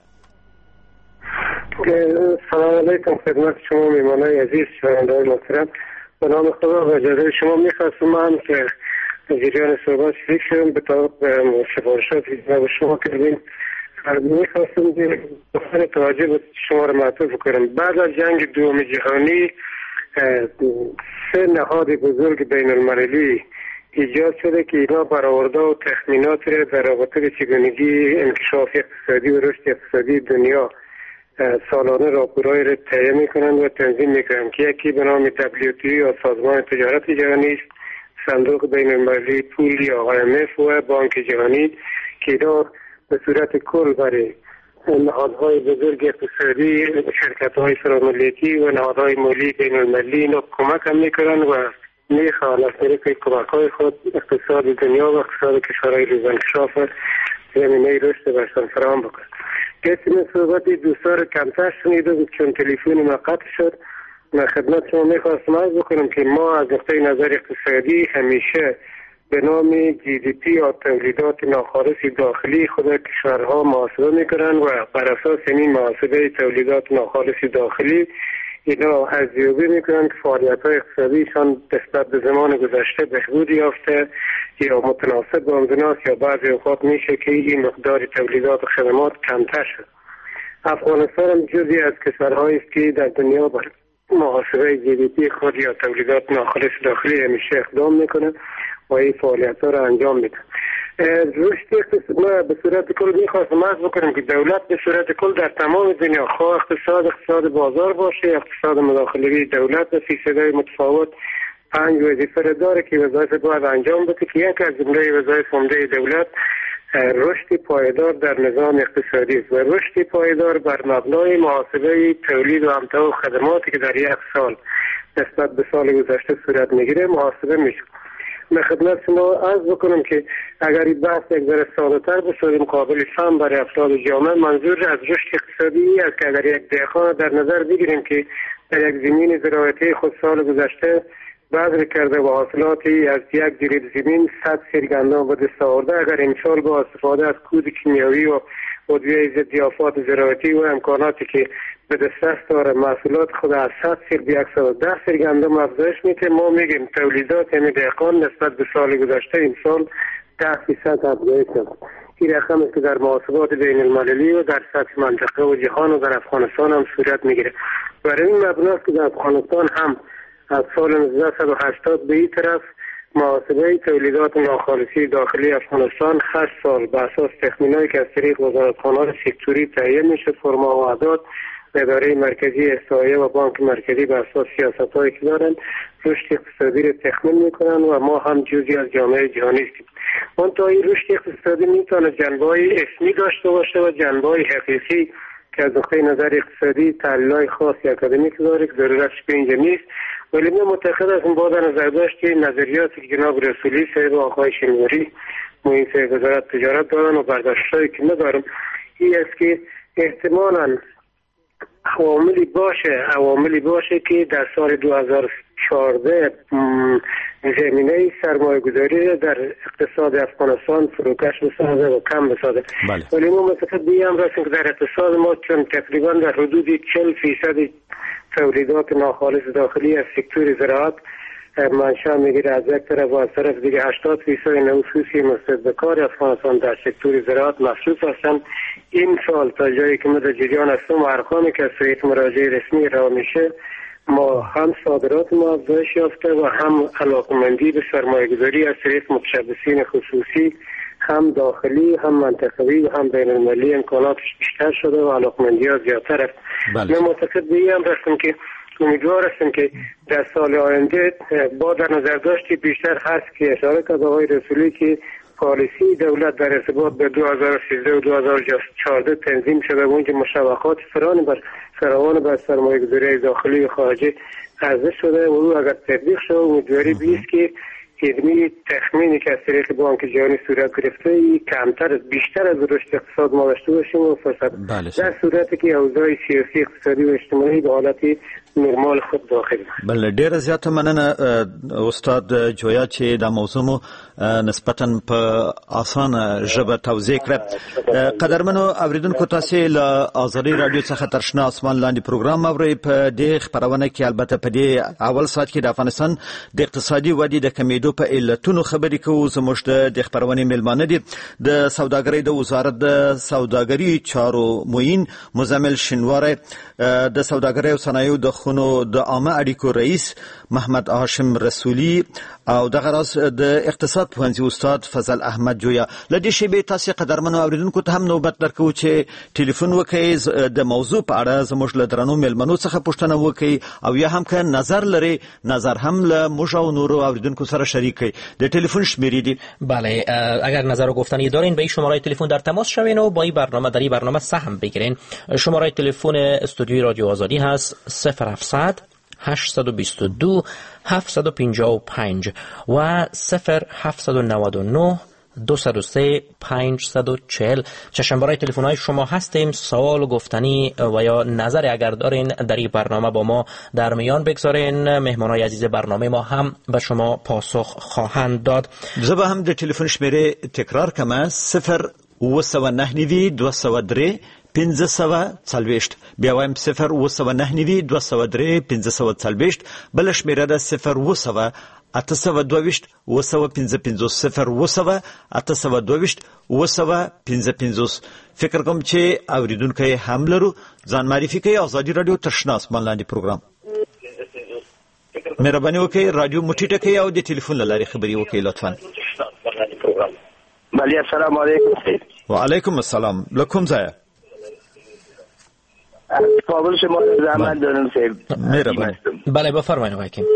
سلام علیکم خدمت شما میمانای عزیز شنوندگان محترم. به نام خدا و جلال شما میخواستم من که جریان صحبت شریک شدم به طور سفارشاتی که شما کردیم. میخواستم بخیر توجه به شما را معطوف کنم. بعد از جنگ دوم جهانی 3 نهاد بزرگ بین المللی ایجاد شده که اینا برآورده و تخمینات را در رابطه به چگونگی انکشاف اقتصادی و رشد اقتصادی دنیا سالانه راپورهای را تهیه میکنند و تنظیم میکنند که یکی به نام WTO یا سازمان تجارت جهانی است، صندوق بین المللی پول یا IMF و بانک جهانی که اینا به صورت کل برای نهادهای بزرگ اقتصادی، شرکت‌های فراملیتی و نهادهای مالی بین المللی اینا کمک هم میکنند و میخواهند از طریق کمک‌های خود اقتصاد دنیا و اقتصاد کشورهای ریزانکشاف زمینه رشد برشان فراهم بکنند. کسی من صحبت دوستان رو کمتر شنیدم چون تلفن ما قطع شد. من خدمت شما میخواستم عرض بکنم که ما از نقطه نظر اقتصادی همیشه به نام GDP یا تولیدات ناخالص داخلی خود کشورها محاسبه میکنن و بر اساس این محاسبه تولیدات ناخالص داخلی اینا ارزیابی میکنن که فعالیت‌های اقتصادیشان نسبت به زمان گذشته بهبود یافته یا متناسب با آمدناس یا بعضی اوقات میشه که این مقدار تولیدات و خدمات کمتر شد. افغانستان هم جزئی از کشورهایی است که در دنیا بر محاسبه GDP خود یا تولیدات ناخالص داخلی همیشه اقدام میکنه و این فعالیت‌ها را انجام میده. رشد اقتصادی ما به صورت کل میخواستم عرض بکنم که دولت به صورت کل در تمام دنیا خواه اقتصاد بازار باشه، اقتصاد مداخله‌ای دولت به فیصدهای متفاوت 5 وظیفه را داره که وظایف باید انجام بده که یک از جمله وظایف عمده دولت رشد پایدار در نظام اقتصادی است و رشد پایدار بر مبنای محاسبه تولید و امتحان خدماتی که در یک سال نسبت به سال گذشته صورت میگیره محاسبه میشه. من خدمت شما عرض بکنم که اگر این بحث یک ذره ساده‌تر بشه مقابل فهم برای افراد جامعه، منظور از رشد اقتصادی است که اگر یک دهقان در نظر بگیریم که در یک زمین زراعتی خود سال گذشته بذر کرده و حاصلاتی از یک جریب زمین 100 سیر گندم به دست آورده، اگر امسال با استفاده از کود کیمیاوی و ادویه ضد آفات زراعتی و امکاناتی که به دست داره محصولات خود از 100 سیر به 110 سیر گندم افزایش میده، ما میگیم تولیدات یعنی دهقان نسبت به سال گذشته امسال 10% افزایش کرده. این رقم است که در محاسبات بین المللی و در سطح منطقه و جهان و در افغانستان هم صورت میگیره. برای این مبناست که در افغانستان هم از سال 1980 به این طرف محاسبه تولیدات ناخالصی داخلی افغانستان 8 سال به اساس تخمینایی که از طریق وزارتخانه‌های سکتوری تهیه میشد، فرما و اعداد اداره مرکزی احصایه و بانک مرکزی به اساس سیاست‌هایی که دارن رشد اقتصادی را تخمین میکنن و ما هم جزئی از جامعه جهانی هستیم. منتها این رشد اقتصادی میتونه جنبه‌های اسمی داشته باشه و جنبه‌های حقیقی که از نقطه نظر اقتصادی تحلیل‌های خاصی اکادمیک داره که ضرورتش به اینجا نیست، ولی من معتقد هستم با نظر داشت نظریاتی که جناب رسولی صاحب و آقای شنوری معین صاحب وزارت تجارت دارن و برداشت‌هایی که ندارم این است که احتمالاً عواملی باشه که در سال 2014 زمینه سرمایه گذاری در اقتصاد افغانستان فروکش بسازه و کم بسازه. ولی ما معتقد بیم رسیم که در اقتصاد ما چون تقریبا در حدود 40% تولیدات ناخالص داخلی از سکتور زراعت منشأ میگیره از یک طرف و از طرف دیگه 80% نفوسی مستحق به کار افغانستان در سکتور زراعت مصروف هستند. این سال تا جایی که ما در جریان هستم ارقامی که از سویت مراجع رسمی را میشه، ما هم صادرات ما افزایش یافته و هم علاقمندی به سرمایه‌گذاری از طریق متشبثین خصوصی هم داخلی هم منطقوی و هم بین المللی امکاناتش بیشتر شده و علاقمندی ها زیادتر است. من معتقد به این هم هستم که امیدوار هستم که در سال آینده با در نظر داشتی بیشتر هست که اشاره کرد آقای رسولی که پالیسی دولت در ارتباط به 2013 و 2014 تنظیم شده و اونجا مشوقات فراوان بر سرمایه‌گذاری داخلی و خارجی عرضه شده و او اگر تطبیق شد امیدواری بیست که علمی تخمینی که از طریق بانک جهانی صورت گرفته کمتر بیشتر از رشد اقتصاد ما داشته باشیم و فرصت در صورتی که اوضاع سیاسی اقتصادی و اجتماعی به حالت نرمال خود داخل بله ډیر زیات مننه استاد جویا چې د موضوع مو نسبتا په اسانه ژبه توضیح کړه. قدرمنو اوریدونکو تاسو له آزادی رادیو څخه تر شنه اسمان لاندې پروګرام اورئ. په دې خبرونه کې البته په دې اول ساعت کې د افغانستان د اقتصادي ودې د کمیدو په علتونو خبرې کوو. زموږ د خبرونه میلمانه دي د سوداګرۍ د وزارت د سوداګرۍ چارو معین مزمل شنواره، د سوداګرۍ او صنایعو د خونو د عامه اړیکو رئیس محمد هاشم رسولی او د غراس د اقتصاد پوهنځي استاد فضل احمد جویا. لدې شیبې تاسو قدرمنو اوریدونکو ته هم نوبت درکو چې ټلیفون وکړئ د موضوع په اړه زموږ له درنو میلمنو څخه پوښتنه وکړئ او یا هم که نظر لري نظر هم له موږ او نورو اوریدونکو سره شریک کړئ. د ټلیفون شمیرې دي. بله، اگر نظر و گفتنی دارین به این شماره تلفن در تماس شوین و با این برنامه در این برنامه سهم بگیرین. شماره تلفن استودیوی رادیو آزادی هست 0700 822 755 و 0799 203 540. چشم برای تلفن های شما هستیم. سوال و گفتنی و یا نظر اگر دارین در این برنامه با ما در میان بگذارین. مهمان های عزیز برنامه ما هم به شما پاسخ خواهند داد. زبا هم در تلفن شمیره تکرار کمه 0 203 540 بیا وایم 0 203 540 بل شمیره ده 0 822 0 822 فکر کوم چې اوریدونکو هم لرو. ځان معرفي کوي. آزادی رادیو تشنا اسمان لاندې پروګرام. مهرباني وکړئ رادیو مټی ټکئ او د ټلیفون لارې خبري وکړئ لطفا. بله السلام علیکم. وعلیکم السلام. لکم ځای کابل شما زحمت دارم صاحب. مهربانی. بله بفرمایید آقای حکیم.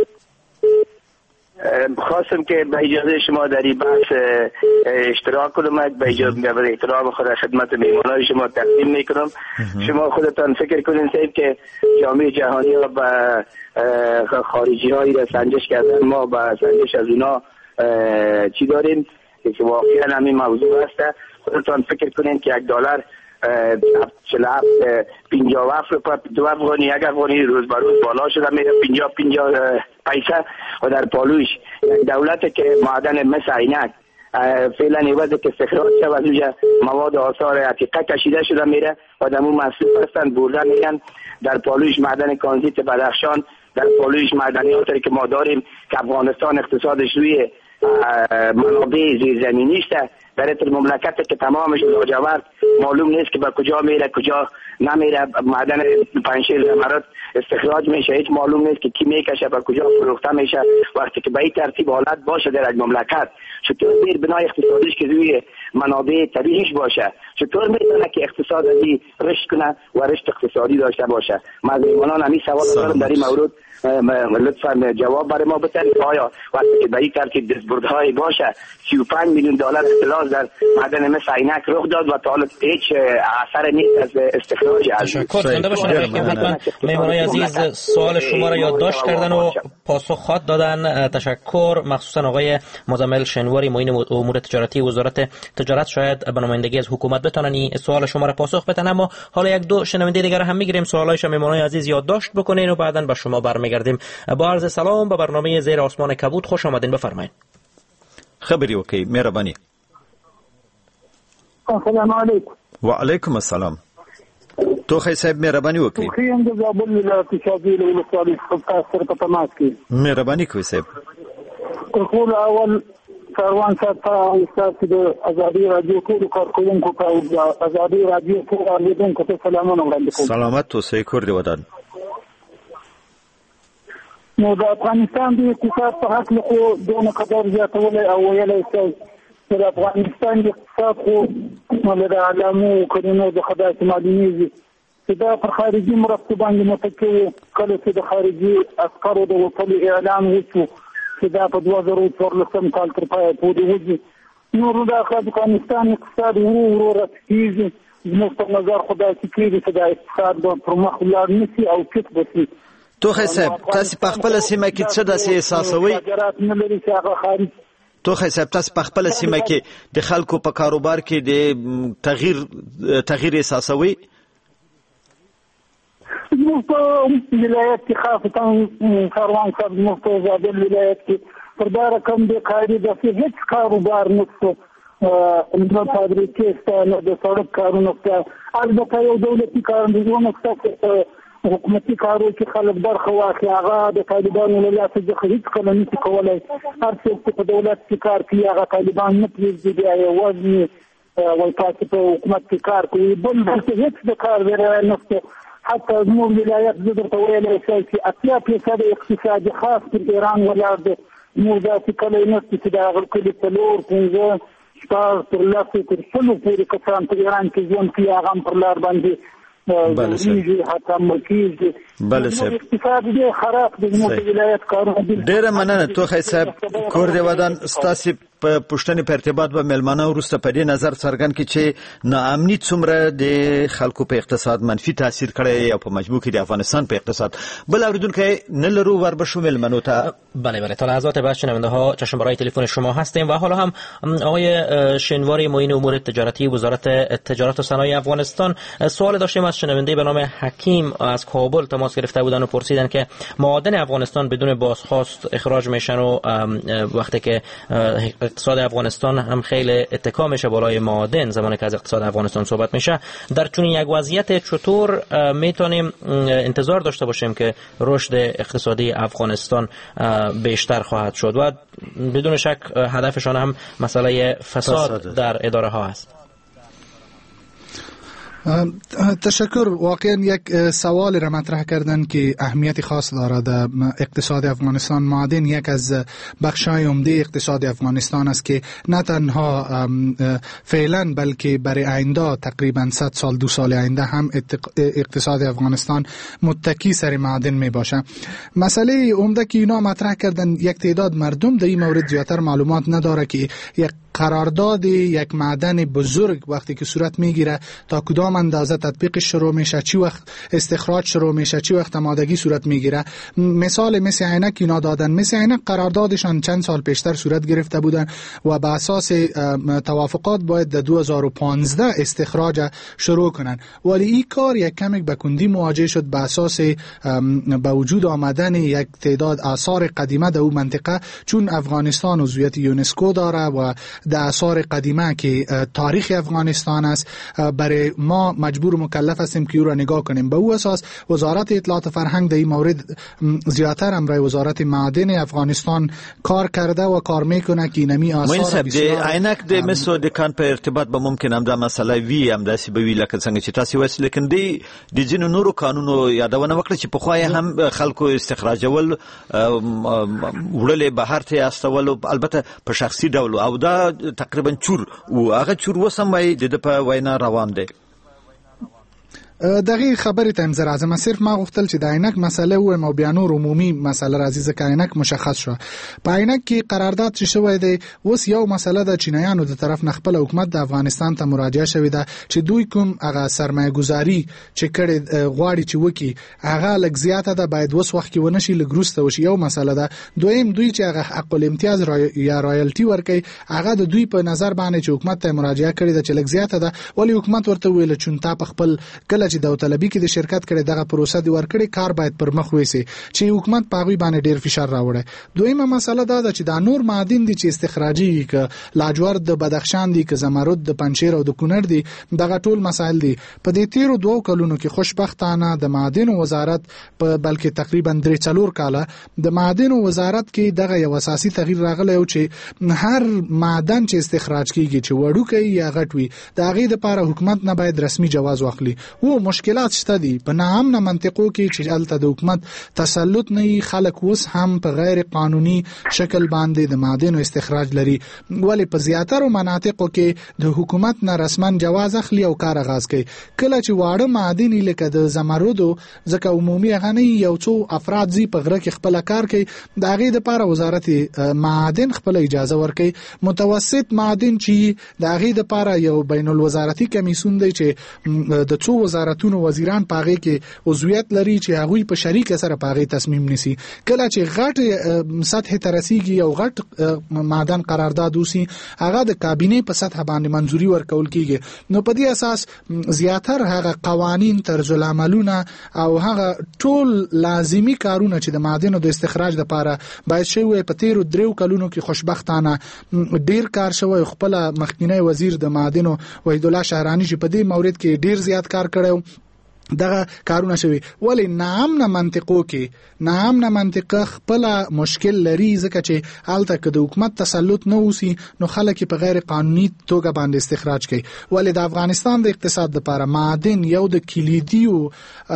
خواستم که به اجازه شما در این بحث اشتراک کنم. به اجازه به احترام خود خدمت میهمانان شما تقدیم میکنم. شما خودتان فکر کنین صاحب که جامعه جهانی ها با خارجی هایی را سنجش کردن، ما با سنجش از اونا چی داریم که واقعا همین موضوع هست. خودتان فکر کنین که $1 47 57 روپیه 2 افغانی 1 افغانی روز به روز بالا شده میره 50 پیسه و در پالوش یک دولت که معدن مثل عینک فعلا عوض که استخراج شد از اونجا مواد آثار عتیقه کشیده شده میره و در اون مصروف هستن برده میگن. در پالوش معدن کانزیت بدخشان، در پالوش معدنیاتی که ما داریم که افغانستان اقتصادش روی منابع زیرزمینی است. در این مملکت که تمامش لاجورد معلوم نیست که به کجا میره کجا نمیره. معدن پنشیر زمرد استخراج میشه، هیچ معلوم نیست که کی میکشه به کجا فروخته میشه. وقتی که به این ترتیب حالت باشه در یک مملکت، چطور بیر بنای اقتصادیش که روی منابع طبیعیش باشه، چطور میتونه که اقتصاد ازی رشد کنه و رشد اقتصادی داشته باشه؟ من از میهمانان همین سوال دارم در این مورد لطفا جواب برای ما بدن. آیا وقتی که به این ترتیب دستبردهای باشه $35 میلیون اختلاس در معدن مثل عینک رخ داد و تا حالا هیچ اثر نیست از استخراج. تشکر. زنده باشین حتما مهمانای عزیز سوال شما را یادداشت کردن و پاسخ خواهد دادن. تشکر. مخصوصا آقای مزمل شنواری معین امور تجارتی وزارت تجارت شاید به نمایندگی از حکومت بتونن این سوال شما را پاسخ بدن. اما حالا یک دو شنونده دیگر هم میگیریم. سوالایش مهمانای عزیز یادداشت بکنین و بعداً به شما برمیگردیم. با عرض سلام به برنامه زیر آسمان کبود خوش آمدین. بفرمایید. خبری اوکی. مهربانی. السلام علیکم. و علیکم السلام. توخی صاحب مهرباني وکړئ. خیم د زابل ولایت شاذیل ولسوالۍ څخه سره په تماس کې. مهرباني کوئ صاحب. ټول اول کاروان ساته استاد د ازادي رادیو ټول کارکونکو ته ازادي رادیو ټول اوریدونکو ته سلامونه وړاندې کوم. سلامت اوسئ کور دې ودان. نو د افغانستان د اقتصاد په حق له دونه قدر زیاتولای او ویلای شي چې د افغانستان د اقتصاد خو له علامو کړنو د خدای معلومیږي چې دا پر خارجي مرستو باندې متکي کله چې د خارجي عسکرو د وصول اعلان وشو چې دا په 2014 کال تر پایه پورې وځي. نور د افغانستان اقتصاد ورو راځي زموږ په نظر خدای چې کېږي چې دا اقتصاد پر مخ ولاړ نشي او کېټ بشي. توخی صاحب تاسو په خپل سیمه کې څه داسې احساسوي؟ توخی صاحب تاسو په خپل سیمه کې د خلکو په کاروبار کې د تغییر احساسوي؟ زموږ په ولایت کې خاصتا کاروان صاحب زموږ په زابل ولایت کې پر دا رقم د کاري داسې هیڅ کاروبار نشته. د فابریکې شته، د سړک کارونه شته، البته یو دولتي کارونه شته حکومتي کارو کې خلک برخه واخلي. هغه د طالبانو له لاسه څخه هیڅ کله نشي کولی. هر څوک چې په دولت کې کار کوي هغه طالبان نه پرېږدي، بیا یوازې وایي تاسې په حکومت کې کار کوي. بل دلته هیڅ د کار ذریعه نشته. حتی زموږ ولایت زه درته ویلی شم چې 80% اقتصادي خاص پر ایران ولاړ دی. زموږ داسې کلی نشته چې د هغه کلي 4 5 شپږ تر 10 تر 100 پورې کسان په ایران کې ژوند کوي. هغه هم پر لار باندې بله صاحب ډیره مننه. توخی صاحب کور دې ودان. ستاسو په پښتنې په ارتباط به ملمنه وروسته په دې نظر څرګند کړي چې ناامني څومره د خلکو په اقتصاد منفي تاثیر کړی او په مجموع کې د افغانستان په اقتصاد. بل اوریدونکو نه لرو وربشو ملمنو ته. بله تا لحظات بعد شنونده ها چشم برای تلفن شما هستیم و حالا هم آقای شنواری معین امور تجارتی وزارت تجارت و صنایع افغانستان سوال داشتیم از شنونده به نام حکیم از کابل تماس گرفته بودن و پرسیدن که معادن افغانستان بدون بازخواست اخراج میشن و وقتی که اقتصاد افغانستان هم خیلی اتکا میشه بالای معادن زمانی که از اقتصاد افغانستان صحبت میشه، در چنین یک وضعیت چطور میتونیم انتظار داشته باشیم که رشد اقتصادی افغانستان بیشتر خواهد شد؟ و بدون شک هدفشان هم مسئله فساد در اداره ها است. تشکر. واقعا یک سوال را مطرح کردن که اهمیت خاص دارد. اقتصاد افغانستان معادن یک از بخشای عمده اقتصاد افغانستان است که نه تنها فعلا بلکه برای آینده تقریبا 100 سال 2 سال آینده هم اقتصاد افغانستان متکی سر معادن می باشه. مسئله عمده که اینا مطرح کردن یک تعداد مردم در این مورد زیاتر معلومات نداره که یک قرارداد یک معدن بزرگ وقتی که صورت میگیره تا کدام اندازه تطبیق شروع میشه، چی وقت استخراج شروع میشه، چی وقت آمادگی صورت میگیره. مثل عینک اینا دادن. مثل عینک قراردادشان چند سال پیشتر صورت گرفته بودن و به اساس توافقات باید در 2015 استخراج شروع کنن، ولی این کار یک کمی به کندی مواجه شد به اساس به وجود آمدن یک تعداد آثار قدیمه در اون منطقه. چون افغانستان عضویت یونسکو داره و در آثار قدیمه که تاریخ افغانستان است، برای ما مجبور و مکلف هستیم که او را نگاه کنیم. به او اساس وزارت اطلاعات و فرهنگ در این مورد زیاتر امرای وزارت معادن افغانستان کار کرده و کار میکنه که اینمی آثار بسیار عینک د مسو د کان په ارتباط به ممکن هم دا مسله وی هم داسې به وی لکه څنګه چې تاسو وایي، لیکن د جنو نورو قانونو یادونه وکړه چې په خوای هم خلکو استخراجول وړلې بهر ته استول، البته په شخصي ډول او دا تقریبا چور او هغه چور وسمای د په وینا روان دی. دغه خبرې ته امزر اعظم صرف ما غوښتل چې د عینک مسله و او بیا نور عمومي مسله راځي ځکه عینک مشخص شو. په عینک کې قرارداد چې شوی دی اوس یو مسله د چینایانو د طرف نخپل حکومت د افغانستان ته مراجعه شوې ده چې دوی کوم هغه سرمایه گذاری چې کړي غواړي چې وکي هغه لږ زیاته ده، باید وس وخت کې ونشي لګروسته وشي. یو مسله ده. دویم دوی چې هغه حق الامتیاز یا رایلټي ورکړي هغه د دوی په نظر باندې چې حکومت ته مراجعه کړي ده چې لږ زیاته ده، ولی حکومت ورته ویل چې تا په خپل کله چې داوطلبي کې د شرکت کړي دغه پروسه دی ورکړي کار باید پر مخ وېسي چې حکومت پاغوي باندې ډیر فشار راوړي. دویمه مسله دا ده چې دا نور معادن دي چې استخراجي ک لاجورد د بدخشان دي ک زمرد د پنجشیر او د کونړ دي دغه ټول مسایل دي. په دې تیرو 2 کلونو کې خوشبختانه د معادن وزارت په بلکې تقریبا 3-4 کاله د معادن وزارت کې دغه یو اساسي تغییر راغلی او چې هر معدن چې استخراج کیږي چې وړوکی یا غټوي د هغې دپاره حکومت نه باید رسمي جواز واخلي. او مشکلات شته دي په ناامنه منطقو کې چې هلته د حکومت تسلط نه وي. خلک اوس هم په غیر قانوني شکل باندې د معادنو استخراج لري ولې په زیاترو مناطقو کې د حکومت نه رسما جواز اخلي او کار آغاز کوي. کله چې واړه معادن لکه د زمرودو ځکه عمومي غني یو څو افراد زی په غره کې خپل کار کوي د هغې دپاره وزارت معادن خپل اجازه ورکوي. متوسط معادن چې د هغې دپاره یو بین الوزارتي کمیسیون دی چې د څو وزارتونو وزیران په هغې کې عضویت لري چې هغوی په شریکه سره په هغې تصمیم نیسي. کله چې غټ سطح ته رسیږي او غټ معدن قرارداد وسي هغه د کابینې په سطح باندې منظوري ورکول کیږي. نو په دې اساس زیاتر هغه قوانین طرز العملونه او هغه ټول لازمی کارونه چې د معادنو د استخراج لپاره باید شوی په تیرو 3 کلونو کې خوشبختانه ډیر کار شوی. خپل مخکینی وزیر د معادنو وحید الله شهرانی چې په دې مورد کې ډیر زیات کار کړو دغه کارونه شوی. ولی ناامنه منطقو کې ناامنه منطقه خپل مشکل لري ځکه چې هلته که د حکومت تسلط نه وسی نو خلک په غیر قانوني توګه باندې استخراج کوي. ولی د افغانستان د اقتصاد لپاره معادن یو د کلیدي او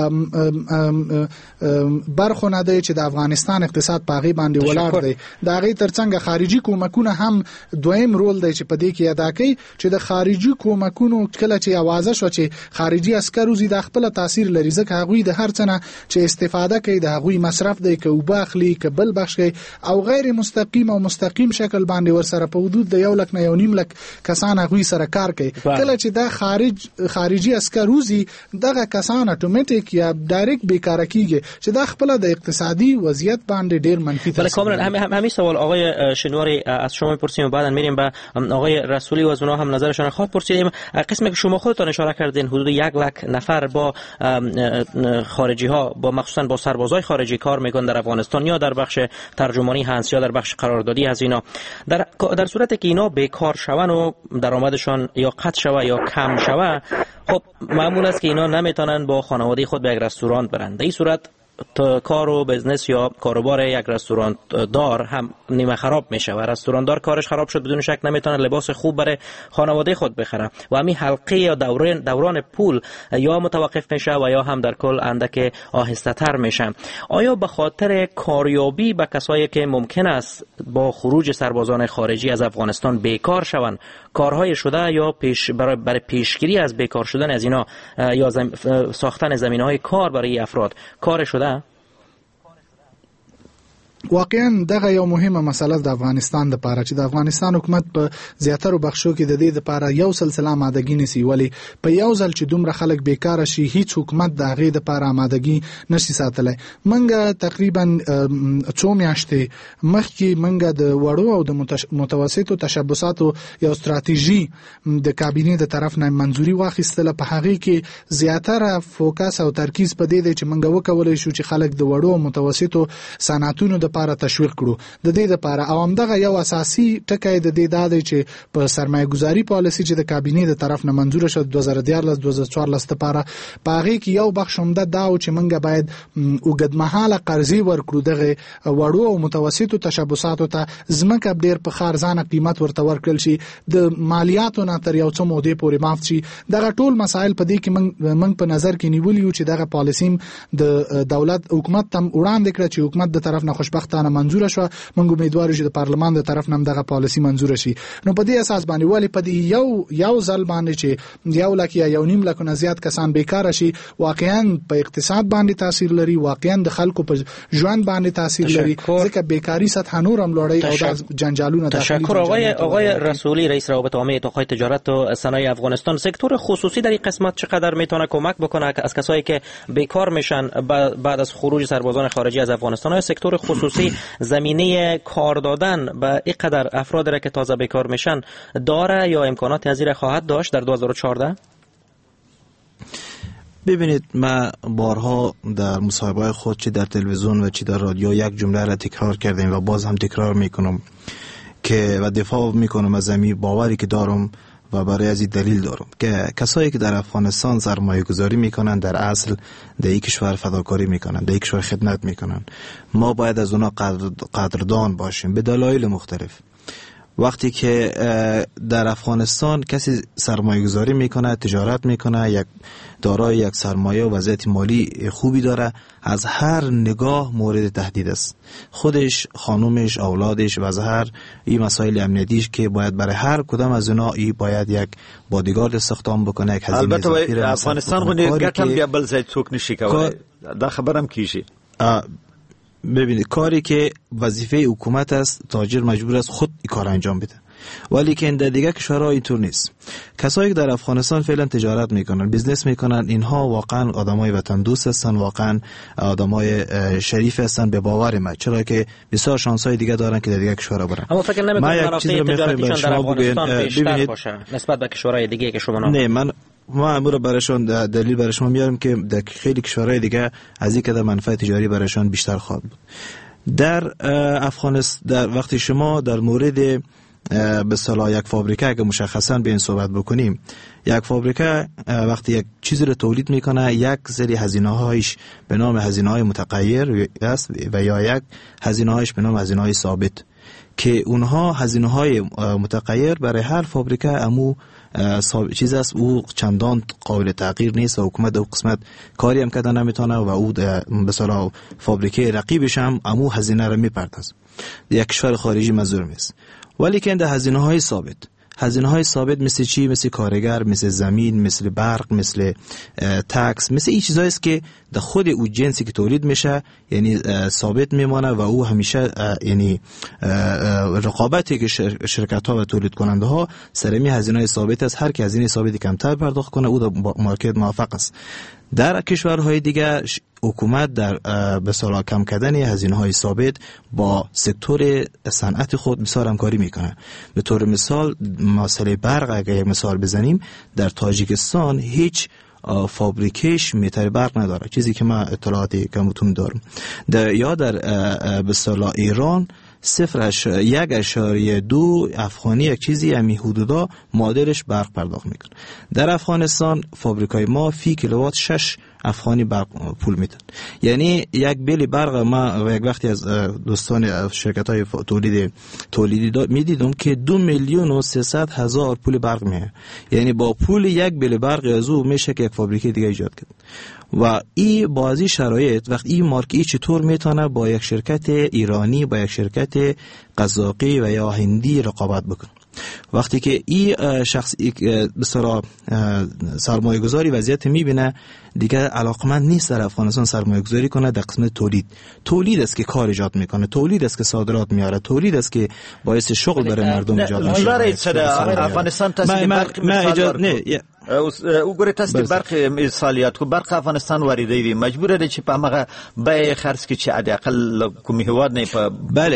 برخو نه دی چې د افغانستان اقتصاد په هغې باندې ولاړ دی. د هغې ترڅنګ خارجي کومکونه هم دویم رول دی چې په دې کې ادا کوي چې د خارجي کومکونو کله چې اوازه شو چې خارجي عسکر وزي د خپل تاثیر لري ځکه هغوی د هر څه نه چې استفاده کوي د هغوی مصرف دی که اوبه اخلي که بل بخش کوي او غیر مستقیم او مستقیم شکل باندې ورسره په حدود د 1 لک نه 1.5 لک کسان هغوی سره کار کوي. کله چې دا خارجي عسکر وزي دغه کسان اتوماتیک یا ډایرکټ بیکاره کیږي چې دا خپل د اقتصادی وضعیت باندې ډیر منفی تاثیر. کاملا همین سوال آقای شنواری از شما میپرسیم و بعدا میریم به آقای رسولی و از اونها هم نظرشان خواهد پرسیدیم. قسمی که شما خودتان اشاره کردین حدود 1 لک نفر با خارجی ها با مخصوصا با سربازای خارجی کار میکنن در افغانستان یا در بخش ترجمانی هست یا در بخش قراردادی هست. اینا در صورتی که اینا بیکار شون و درآمدشان یا قطع شوه یا کم شوه خب معمول است که اینا نمیتونن با خانواده خود به یک رستوران برن. در این صورت کار و بزنس یا کاروبار یک رستوران دار هم نیمه خراب میشه و رستوران دار کارش خراب شد بدون شک نمیتونه لباس خوب برای خانواده خود بخره و همین حلقه یا دوران پول یا متوقف میشه و یا هم در کل اندک آهسته تر میشه. آیا به خاطر کاریابی به کسایی که ممکن است با خروج سربازان خارجی از افغانستان بیکار شوند کارهای شده یا برای پیشگیری از بیکار شدن از اینا یا ساختن زمینهای کار برای افراد کار شده؟ واقعا دغه یو مهمه مسله د افغانستان لپاره چې د افغانستان حکومت په زیاترو بخښو کې د دې لپاره یو سلسله آمادګي نسی ولی په یو ځل چې دومره خلک بیکاره شي هیڅ حکومت د هغې لپاره آمادګي نشي ساتلی. منګه تقریبا 2 میاشتې مخکې منګه د وړو او د متوسطو تشبثاتو یو ستراتیژي د کابینې د طرف نه منځوري واخیستله. په هغې کې زیاتره فوکس او ترکیز په دې دی چې منګه وکولای شو چې خلک د وړو او متوسطو صنعتونو د لپاره تشویق کړو. د دې لپاره او همدغه یو اساسي ټکی د دې دا دی چې په سرمایه‌ګذاري پالیسي چې د کابینې د طرف نه منظور شوه 2014 لپاره په هغې کې یو بخش عمده دا و چې موږ باید اوږدمهاله قرضې ورکړو دغه وړو او متوسطو تشبثاتو ته ځمکه ډېر په ښه ارزانه قیمت ورته ورکړل شي د مالیاتو نه تر یو څه مودې پورې معاف شي. دغه ټول مسایل په دې کې موږ په نظر کې نیولي یو چې دغه پالیسي د دولت حکومت ته وړاندې کړه چې حکومت د طرف نه خوشبختانه منظور شوه. موږ امیدوار یو چې د پارلمان د طرف نه دغه پالیسي منظور شي. نو په دې اساس باندې ولی په دې یو ځل باندې چې 1 لک یا 1.5 لک نه زیات کسان بیکاره شي واقعا په اقتصاد باندې تاثیر لري، واقعا د خلکو په ژوند باندې تاثیر لري ځکه بیکاری سطح نور هم لوړی او د جنجالونه داخلي. تشکر آقای رسولی، رئیس روابط عامه اتحادیه تجارت و صنایع افغانستان. سکتور خصوصی در این قسمت چقدر میتونه کمک بکنه از کسایی که بیکار میشن بعد از خروج سربازان خارجی از افغانستان؟ های سکتور خصوصی زمینه کار دادن به اینقدر افرادی را که تازه بیکار میشن داره یا امکانات از این خواهد داشت در 2014؟ ببینید، من بارها در مصاحبه‌های خود چه در تلویزیون و چه در رادیو یک جمله را تکرار کردیم و باز هم تکرار میکنم که و دفاع میکنم از این باوری که دارم و برای از این دلیل دارم که کسایی که در افغانستان سرمایه گذاری میکنن در اصل در یک کشور فداکاری میکنن، در یک کشور خدمت میکنن. ما باید از اونا قدردان باشیم به دلایل مختلف. وقتی که در افغانستان کسی سرمایه گذاری میکنه، تجارت میکنه، یک دارای یک سرمایه و وضعیت مالی خوبی داره، از هر نگاه مورد تهدید است. خودش، خانومش، اولادش و از هر این مسائل امنیتیش که باید برای هر کدام از اونا باید یک بادیگارد استخدام بکنه، یک هزینه اضافی. البته افغانستان غونی ګټم بیا بل ځای څوک نشي کولای، دا خبرم کیږي. ببینید، کاری که وظیفه حکومت است، تاجر مجبور است خود این کار انجام بده، ولی که در دیگه کشورها اینطور نیست. کسایی که در افغانستان فعلا تجارت میکنن، بیزنس میکنن، اینها واقعا آدمای وطن دوست هستن، واقعا آدمای شریف هستن به باور من، چرا که بسیار شانسای دیگه دارن که در دیگه کشورها برن. اما فکر نمیکنم منافع تجارتیشان در افغانستان بیشتر باشه نسبت به کشورهای دیگه که شما نه، ما امور برایشان دلیل برای شما میارم که در خیلی کشورهای دیگه از این که در منفعت تجاری برایشان بیشتر خواهد بود. در افغانستان در وقتی شما در مورد به اصطلاح یک فابریکه که مشخصا به این صحبت بکنیم، یک فابریکه وقتی یک چیزی رو تولید میکنه، یک سری هزینه‌هایش به نام هزینه‌های متغیر است و یا یک هزینه‌هایش به نام هزینه‌های ثابت که اونها هزینه‌های متغیر برای هر فابریکه امو چیز است، او چندان قابل تغییر نیست و حکومت او قسمت کاری هم کردن نمیتونه و او به اصطلاح فابریکه رقیبش هم امو هزینه رو میپردازه. یک کشور خارجی مزور نیست. ولی که در هزینه‌های ثابت مثل چی؟ مثل کارگر، مثل زمین، مثل برق، مثل تکس، مثل این چیزایی است که در خود او جنسی که تولید میشه یعنی ثابت میمانه و او همیشه یعنی رقابتی که شرکت ها و تولید کننده ها سرمی هزینه ثابت است. هر کی هزینه ثابتی کمتر پرداخت کنه او در مارکت موفق است. در کشورهای دیگه حکومت در به اصطلاح کم کردن هزینه‌های ثابت با سکتور صنعت خود بسیار همکاری میکنه. به طور مثال مسئله برق اگر یک مثال بزنیم، در تاجیکستان هیچ فابریکهش متر برق نداره، چیزی که من اطلاعاتی کمتون دارم. یا در به اصطلاح ایران 1.2 افغانی یک چیزی همین حدودا معادلش برق پرداخت میکنه. در افغانستان فابریکای ما فی کیلووات 6 افغانی برق پول میدن. یعنی یک بیل برق ما یک وقتی از دوستان شرکت‌های تولیدی میدیدم که 2,300,000 پول برق میه. یعنی با پول یک بیل برق از او میشه که یک فابریکه دیگه ایجاد کرد. و این بازی شرایط وقتی این مارکی چطور میتونه با یک شرکت ایرانی، با یک شرکت قزاقی و یا هندی رقابت بکنه. وقتی که این شخص به اصطلاح سرمایه گذاری وضعیت میبینه دیگه علاقمند نیست در افغانستان سرمایه گذاری کنه در قسمت تولید است که کار ایجاد میکنه، تولید است که صادرات میاره، تولید است که باعث شغل برای مردم ایجاد میشه. افغانستان تصدیق برق مثال نه او ګوره تاسو د برق مثالیات کو برق افغانستان واردوي وي مجبور دی چې په هغه به خرڅ کې چې حداقل کوم هیواد نه په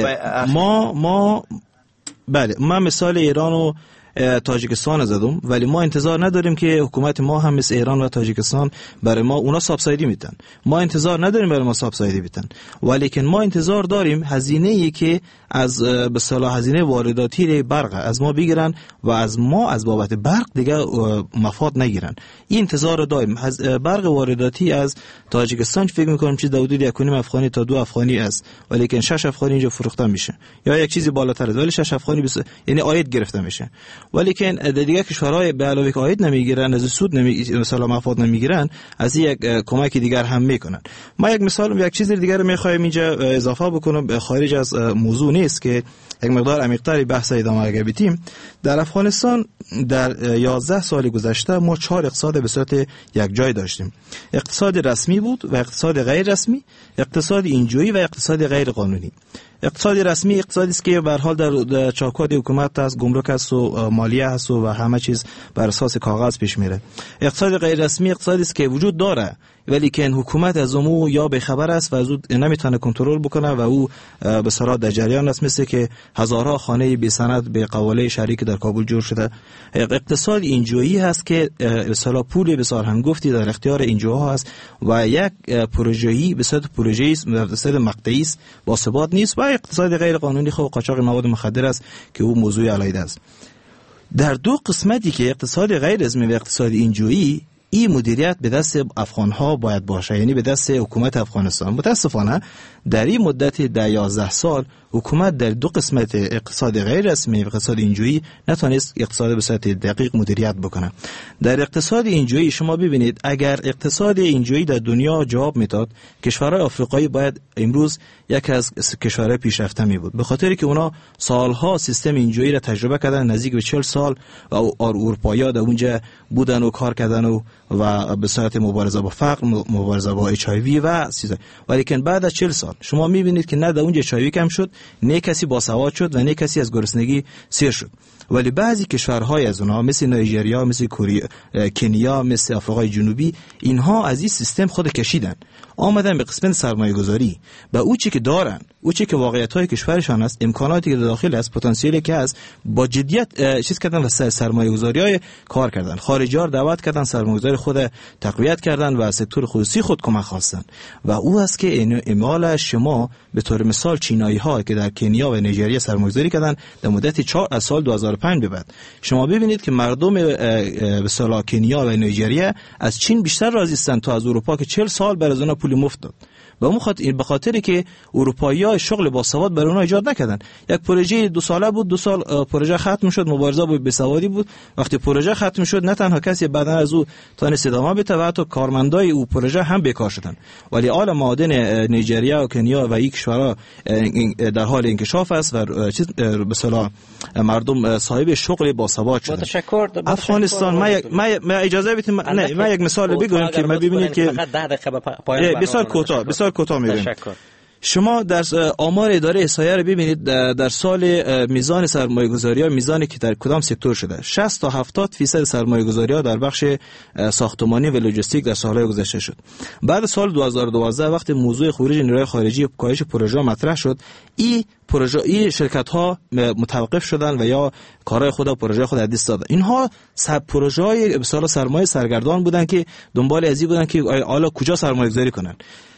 بله ما مثال ایران و تاجیکستان زدم، ولی ما انتظار نداریم که حکومت ما هم مثل ایران و تاجیکستان برای ما اونا سابسایدی میتن. ما انتظار نداریم برای ما سابسایدی بدن، ولی که ما انتظار داریم هزینه‌ای که از به اصطلاح هزینه وارداتی برق از ما بگیرن و از ما از بابت برق دیگه مفاد نگیرن. این انتظار رو داریم. برق وارداتی از تاجیکستان فکر می‌کنم چیز حدود 1.5 افغانی تا 2 افغانی است، ولی که 6 افغانی اینجا فروخته میشه یا یک چیزی بالاتر است، ولی 6 افغانی یعنی عاید گرفته میشه. ولی که دیگه کشورهای به علاوه که عاید نمیگیرن، از سود مثلا مفاد نمیگیرن، از یک کمک دیگر هم میکنن. ما یک مثال یک چیز دیگر میخوایم اینجا اضافه بکنم خارج از موضوع نیست که یک مقدار عمیق‌تر بحث ادامه اگه بدیم. در افغانستان در 11 سال گذشته ما 4 اقتصاد به صورت یک جای داشتیم. اقتصاد رسمی بود و اقتصاد غیر رسمی، اقتصاد اینجویی و اقتصاد غیر قانونی. اقتصاد رسمی اقتصادی است که به هر حال در چوکات حکومت است، گمرک است و مالیه است و همه چیز بر اساس کاغذ پیش میره. اقتصاد غیر رسمی اقتصادی است که وجود داره، ولی که حکومت از او یا به خبر است و از او نمیتونه کنترل بکنه و او به صورت در جریان است، مثل که هزارها خانه بی سند به قواله شهری که در کابل جور شده. اقتصاد اینجوری هست که مثلا پول بسیار هنگفتی در اختیار اینجاها هست و یک پروژه‌ای به صورت پروژه‌ای است، به صورت مقطعی است، با ثبات نیست و اقتصاد غیر قانونی خود قاچاق مواد مخدر است که او موضوع علیه است. در دو قسمتی که اقتصاد غیر رسمی و اقتصاد اینجوری، این مدیریت به دست افغان‌ها باید باشه، یعنی به دست حکومت افغانستان. متاسفانه در این مدت 11 سال حکومت در دو قسمت اقتصاد غیر رسمی و اقتصاد اینجوری نتونست اقتصاد به صورت دقیق مدیریت بکنه. در اقتصاد اینجوری شما ببینید اگر اقتصاد اینجوری در دنیا جواب میداد، کشورهای آفریقایی باید امروز یکی از کشورهای پیشرفته می بود، به خاطری که اونا سالها سیستم اینجوری را تجربه کردن، نزدیک به 40 سال و اروپایی‌ها در اونجا بودن و کار کردن و به صورت مبارزه با فقر، مبارزه با HIV و چیزا. ولی که بعد از 40 سال شما می‌بینید که نه در اونجا HIV کم شد، نه کسی باسواد شد و نه کسی از گرسنگی سیر شد. ولی بعضی کشورهای از اونها مثل نایجریا، مثل کنیا، مثل آفریقای جنوبی، اینها از این سیستم خود کشیدن، آمدن به قسمت سرمایه گذاری و او چی که دارن، او چی که واقعیت‌های کشورشان است، امکاناتی که داخل است، پتانسیلی که است، با جدیت چیز کردن و سرمایه گذاری‌های کار کردن، خارجی‌ها دعوت کردن، سرمایه گذاری خود تقویت کردن و سکتور خصوصی خود کمک خواستن و او است که اعمال شما به طور مثال چینایی‌ها که در کنیا و نیجریه سرمایه گذاری کردن در مدت 4 از سال 2005 به بعد، شما ببینید که مردم به اصطلاح کنیا و نیجریه از چین بیشتر راضی هستند تا از اروپا که 40 سال بر از اونها پول مفت داد. به خاطری که اروپایی‌ها شغل باسواد برای اونها ایجاد نکردن. یک پروژه 2 ساله بود، 2 سال پروژه ختم شد، مبارزه با بیسوادی بود. وقتی پروژه ختم شد نه تنها کسی بعداً از او تونست ادامه بده و حتی کارمندای او پروژه هم بیکار شدن. ولی حال معادن نیجریه و کنیا و این کشورها در حال انکشاف است و چیز به اصطلاح مردم صاحب شغل باسواد شدن. افغانستان ما اجازه بدید من یک مثال بگم که ما ببینید که بسیار کوتاه میگم. شما در آمار اداره احصایه رو ببینید در سال میزان سرمایه‌گذاری‌ها، میزانی که در کدام سکتور شده، 60 تا 70% سرمایه‌گذاری‌ها در بخش ساختمانی و لوجستیک در سال‌های گذشته شد. بعد سال 2012 وقتی موضوع خروج نیروی خارجی و کاهش پروژه مطرح شد، این شرکت‌ها متوقف شدن و یا کارهای خود و پروژه خود از دست دادن. اینها پروژه‌های به سرمایه سرگردان بودن که دنبال ازی بودن که حالا کجا سرمایه‌گذاری کنن.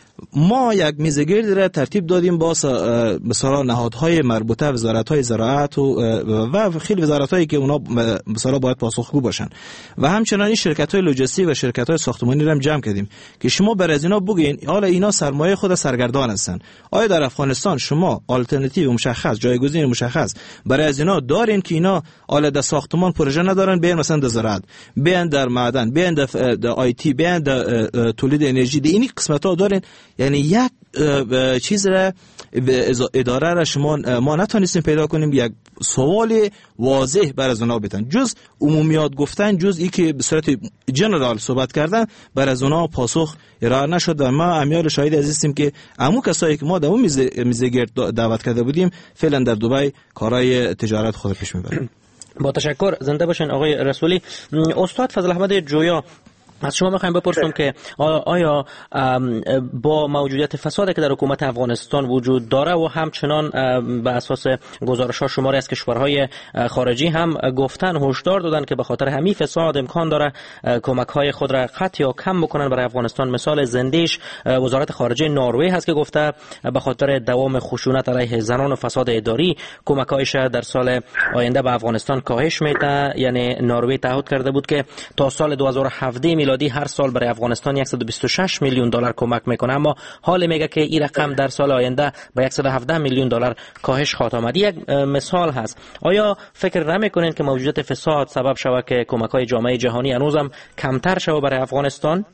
ما یک میزگردی را ترتیب دادیم با مثلا نهادهای مربوطه، وزارت‌های زراعت و خیلی وزارت‌هایی که اونا مثلا باید پاسخگو باشن و همچنین این شرکت‌های لوجستیک و شرکت‌های ساختمانی را هم جمع کردیم که شما برای از اینا بگین حالا اینا سرمایه خود سرگردان هستن. آیا در افغانستان شما آلترناتیو مشخص، جایگزین مشخص برای از اینا دارین که اینا حالا در ساختمان پروژه ندارن، بیان مثلا در زراعت، بیان در معدن، بیان در آی تی، بیان در تولید انرژی، این قسمت‌ها دارین؟ یعنی یک چیز را اداره را ما نتونستیم پیدا کنیم یک سوال واضح بر از اونا بدن، جز عمومیات گفتن، جز ای که به صورت جنرال صحبت کردن، بر از اونا پاسخ ارائه نشد و ما امیال شاهد هستیم که عمو کسایی که ما در اون میزگرد دعوت کرده بودیم فعلا در دبی کارهای تجارت خود پیش میبرن. با تشکر، زنده باشین آقای رسولی. استاد فضل احمد جویا، از شما میخوایم بپرسم که آیا با موجودیت فسادی که در حکومت افغانستان وجود داره و همچنان به اساس گزارش‌ها شماری از کشورهای خارجی هم گفتن، هشدار دادن که به خاطر همین فساد امکان داره کمک‌های خود را قطع یا کم بکنن برای افغانستان. مثال زنده‌اش وزارت خارجه نروژ هست که گفته به خاطر دوام خشونت علیه زنان و فساد اداری کمک‌هایش در سال آینده به افغانستان کاهش میده. یعنی نروژ تعهد کرده بود که تا سال 2017 میلادی هر سال برای افغانستان 126 میلیون دلار کمک میکنه، اما حال میگه که این رقم در سال آینده به 117 میلیون دلار کاهش خواهد آمد. یک مثال هست. آیا فکر نمیکنین که موجودیت فساد سبب شود که کمک‌های جامعه جهانی هنوزم کمتر شود برای افغانستان؟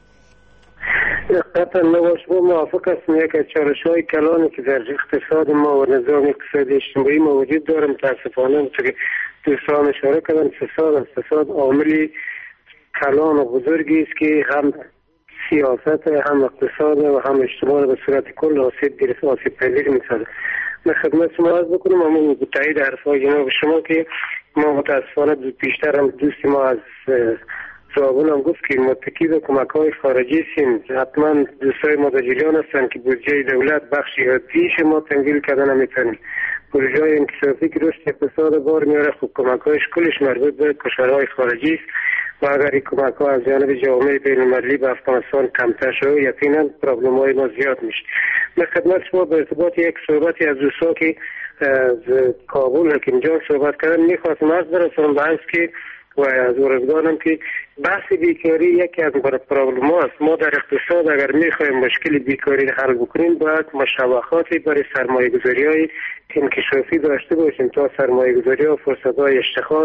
قطعا ما موافق هستیم. یک از چالش‌های کلانی که در اقتصاد ما و نظام اقتصادی اجتماعی ما وجود داره متاسفانه که دوستان اشاره کردن فساد عاملی کلان و بزرگی است که هم سیاست، هم اقتصاد و هم اجتماع به صورت کل آسیب پذیر می‌سازد. من خدمت شما عرض بکنم اما تایید حرف‌های جناب شما که ما متاسفانه بیشتر هم دوست ما از جوابون هم گفت که متکی به کمک‌های خارجی سیم. حتما دوستای ما دجیلیان هستن که بودجه دولت بخشی عادی شما تنگیل کردن نمیتونی. پروژه‌های انکشافی که رشد اقتصاد بار میاره، خب کمک‌هایش کلش مربوط به کشورهای خارجی است و اگر این کمک‌ها از جانب جامعه بین‌المللی به افغانستان کمتر شد یقینا پروبلم‌های ما زیاد میشه. من خدمت شما به ارتباط یک صحبتی از دوستا که از کابل حکیم جان صحبت کردن میخواستم از برسونم به که و از ورزگانم که بحث بیکاری یکی از پروبلم هاست. ما در اقتصاد اگر میخوایم مشکل بیکاری حل بکنیم باید مشابهاتی برای سرمایه گذاری های انکشافی داشته باشیم تا سرمایه گذاری ها فرصت های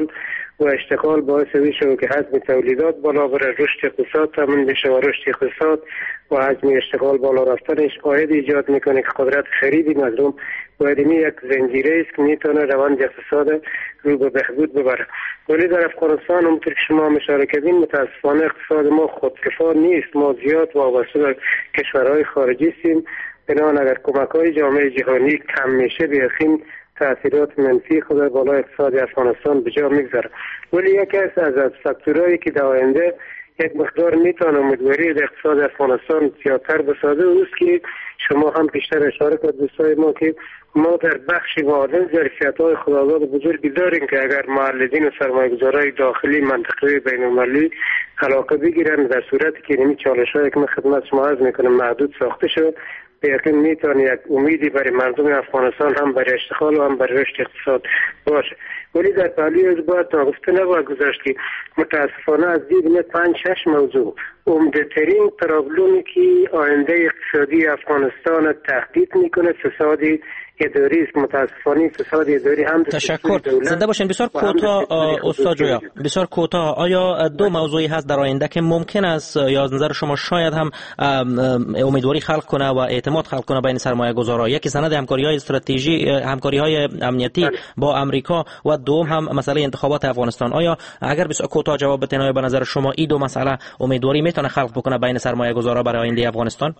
اشتغال باعث میشه که حجم تولیدات بالا بره، رشد اقتصاد تامین بشه و رشد اقتصاد و حجم اشتغال بالا رفتنش عاید ایجاد میکنه که قدرت خرید مردم باید یک زنجیره است که میتونه روند اقتصاد رو به بهبود ببره. ولی در افغانستان همونطور که شما اشاره کردین متاسفانه اقتصاد ما خودکفا نیست. ما زیاد وابسته به کشورهای خارجی هستیم. بنابراین اگر کمک‌های جامعه جهانی کم میشه به یقین تأثیرات منفی خود بالا اقتصاد افغانستان به جا میگذاره. ولی یکی از فاکتورهایی که در آینده یک مقدار میتونه امیدواری در اقتصاد افغانستان زیادتر بسازه اوست که شما هم بیشتر اشاره کرد دوستای ما که ما در بخش معادن ظرفیت‌های خودآزاد بزرگی داریم که اگر معلدین و سرمایه‌گذارای داخلی منطقه بین‌المللی علاقه بگیرن در صورتی که این چالش‌هایی که من خدمت شما عرض میکنم محدود ساخته شد به یقین میتونه یک امیدی برای مردم افغانستان هم برای اشتغال و هم برای رشد اقتصاد باشه. ولی در پهلوی از باید ناگفته نباید گذاشت که متاسفانه از دید 5-6 موضوع عمده ترین پروبلمی که آینده اقتصادی افغانستان تهدید میکنه فساد اداری است. متاسفانه فساد اداری هم تشکر. زنده باشین. بسیار کوتاه استاد جویا، بسیار کوتاه، آیا دو موضوعی هست در آینده که ممکن است یا از نظر شما شاید هم امیدواری خلق کنه و اعتماد خلق کنه بین سرمایه‌گذارها؟ یکی سند همکاری‌های استراتژی، همکاری‌های امنیتی با امریکا و دوم هم مسئله انتخابات افغانستان. آیا اگر بسیار کوتاه جواب بدین آیا به نظر شما این دو مسئله امیدواری میتونه خلق بکنه بین سرمایه‌گذارها برای آینده افغانستان؟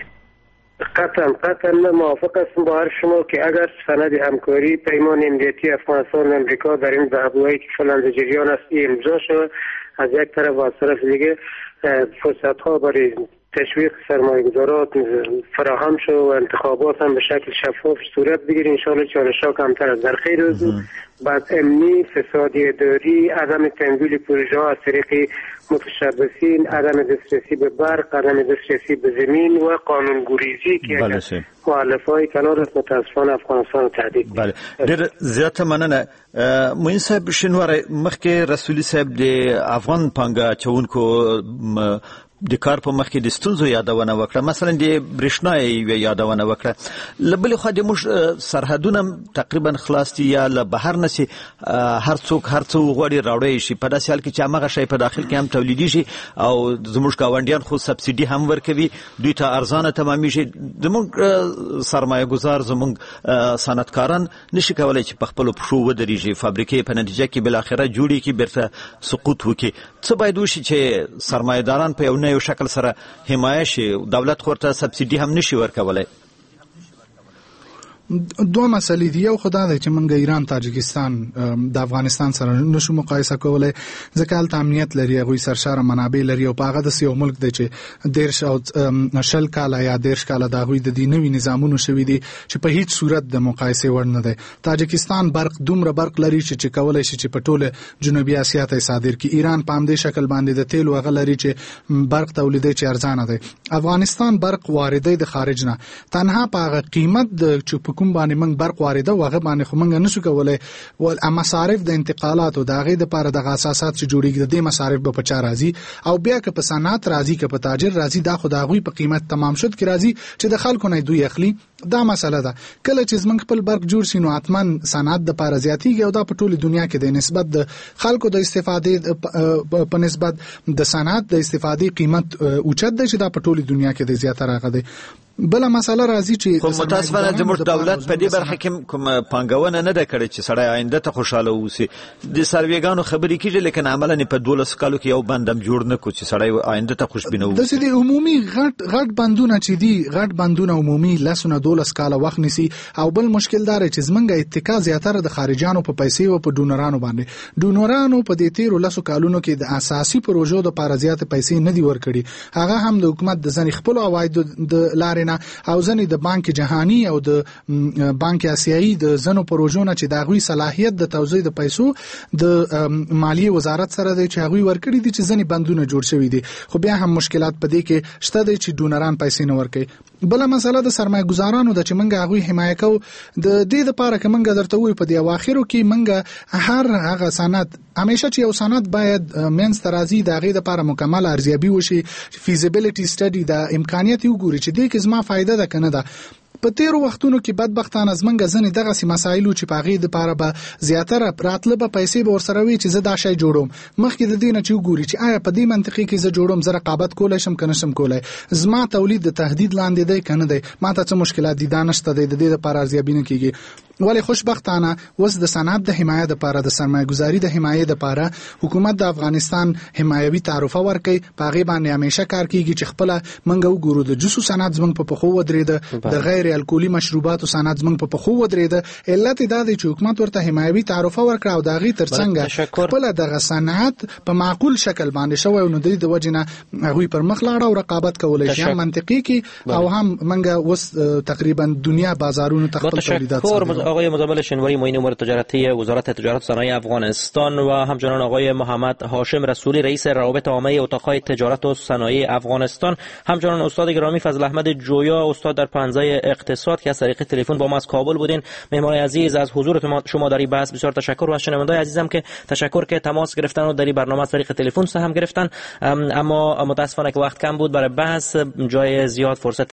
قطعا من موافق هستم با هر شما که اگر سند همکاری پیمان امنیتی افغانستان و امریکا در این بحبوهایی که فعلا در جریان است امضا شد از یک طرف و از طرف دیگه فرصت ها برای تشویق سرمایه‌گذارات فراهم شد و انتخابات هم به شکل شفاف صورت بگیره. انشاءالله چالش‌ها کمتر از در خیر روزو بعد امنی، فساد اداری، عدم تمویل پروژه‌ها از طریق متشبثین، عدم دسترسی به برق، عدم دسترسی به زمین و قانونگریزی که مؤلفه‌های کنار است متاسفانه افغانستان تهدید. بله ډېر زیاته مننه. موین صاحب شنواره مخکې رسولي صاحب د افغان پانګه اچونکو د کار په مخ کې د ستونزو یادونه وکړه، مثلا د برېښنا یادونه وکړه. له بلې خوا د موږ سرحدونه تقریبا خلاص دي یا له بهر نه سي هر څوک هر څه غواړي راوړی شي، په داسې حال کې چې همغه شی په داخل کې هم تولیدېږي او زموږ ګاونډیان خو سبسیډي هم ورکوي، دوی ته ارزانه تمامیږي. زموږ سرمایه گذار زموږ صنعتکاران نشي کولی چې په خپلو پښو ودرېږي، فابریکې په نتیجه کې بالاخره جوړې کړي بیرته سقوط وکړي. څه باید وشي چې سرمایه داران په یو شکل سره حمایه شي، دولت خو ورته سبسیډي هم نشي ورکولی؟ دوه مسلې دي. یو خدای دی چې منګه ایران تاجکستان د افغانستان سره نشو مقایسه کولای ځکه هلته امنیت لري، هغوی سرشاره منابع لري او په هغه داسې یو ملک دی چې 10 او 10 کاله یا 10 کاله د هغوی د دې نوي نظامونو شوي دي چې په هیڅ صورت د مقایسې وړ نه دی. تاجکستان برق دومره برق لري چې کولی شي چې په ټوله جنوبي اسیا ته صادر کړي. ایران په همدې شکل باندې د تیلو هغه لري چې برق تولیدوي چې ارزانه دی. افغانستان برق واردوي د خارج نه، تنها په هغه قیمت چې کوم باندې موږ برق وارده او هغه باندې خو موږ نشو کولای ول مصارف د انتقالات او د هغې دپاره دغه اساسات چې جوړېږي د دې مصارف به په چا راځي او بیا که په صنعت راځي که په تاجر راځي دا خو د هغوی په قیمت تمام شد کې راځي چې د خلکو نه دوی اخلي. دا مسله ده. کله چې زموږ خپل برق جوړ شي نو حتما صنعت دپاره زیاتېږي او دا په ټوله دنیا کې د نسبت د خلکو د استفادې په نسبت د صنعت د استفادې قیمت اوچت دی چې دا په ټوله دنیا کې د زیاتره هغه دی. بل مسله راځي چې خو متاسفانه زموږ دولت په دې برخه کې کوم پانګونه نه ده کړې چې سړی آینده ته خوشاله اوسي. د سروېګانو خبرې کیږي لیکن عملاً په 12 کالو کې یو بندم جوړ نه کو چې سړی آینده ته خوشبینه اوسي. د سې عمومي غټ بندونه چې دي غټ بندونه عمومي لسونه 12 کال وخت نسی او بل مشکل دار چې زمونږه اتکا زیاتره د خارجانو په پیسې او په ډونرانو باندې ډونرانو په دې 13 کالونو کې د اساسي پروژو د لپاره زیات پیسې نه دی ورکړي. هغه هم د حکومت د ځنې خپل عواید د لارې او ځنې د بانک جهانی او د بانک آسیایي د زنو پروژونه چې د غوي صلاحیت د توزیع د پیسو د مالیه وزارت سره د چاغوي ورکړي دي چې ځنې بندونه جوړ شوی دي. خو بیا هم مشکلات پدې کې شته دي چې ډونران پیسې نه ورکړي. بل مسله د سرمایه گزارانو د چې منګه غوي حمایت کو د دې لپاره چې منګه درته وي په دی اواخرو کې منګه هر هغه سند همیشه چې یو سند باید مینس ترازی د غي لپاره مکمل ارزیابي وشي فیزیبিলিټی سټډي د امکانیت یو ګوري چې دې کې زما فائدہ ده کنه ده. په تیر وختونو کې بدبختانه زمنګ ځنې دغه سي مسایلو چې پاغي د لپاره به زیاتره پراتله به پیسې به ورسره وي چې زه دا شی جوړوم مخکې د دینه چې ګوري چې آیا په دې منطقي کې زه جوړوم زه رقابت کولای شم کنه شم کولای زما تولید د تهدید لاندې دی کنه دی ما ته څه مشکلات دي دانشته دی د دې لپاره ارزیابي نه کیږي. ولی خوشبختانه وس د صنعت د حمایت لپاره د سرمایه گذاری د حمایت لپاره حکومت د افغانستان حمایوي تعرفه ورکړي پاغي باندې همیشه کار کوي چې خپل منګو ګورو د جوسو صنعت زمنګ په پخو ودرېده د غیر الکولي مشروبات او صنعت زمنګ په پخو ودرېده علت دا دی چې حکومت ورته حمایوي تعرفه ورکړه او داغي ترڅنګ خپل د صنعت په معقول شکل باندې شوی او د دې وجنه هغه پر مخ لاړه او رقابت کولای شي منطقي کې او هم منګه وس تقریبا دنیا بازارونو تخپل تولیدات. آقای مزمل شنواری معین امور تجارتی وزارت تجارت و صنایع افغانستان و همچنان آقای محمد هاشم رسولی رئیس روابط عامه اتاقهای تجارت و صنایع افغانستان، همچنان استاد گرامی فضل احمد جویا استاد در پنزه اقتصاد که از طریق تلفن با ما از کابل بودین. مهمان عزیز از حضور شما در این بحث بسیار تشکر و از شنوندگان عزیزم که تشکر که تماس گرفتن و در این برنامه از طریق تلفن سهم گرفتن. اما متاسفانه که وقت کم بود برای بحث جای زیاد فرصت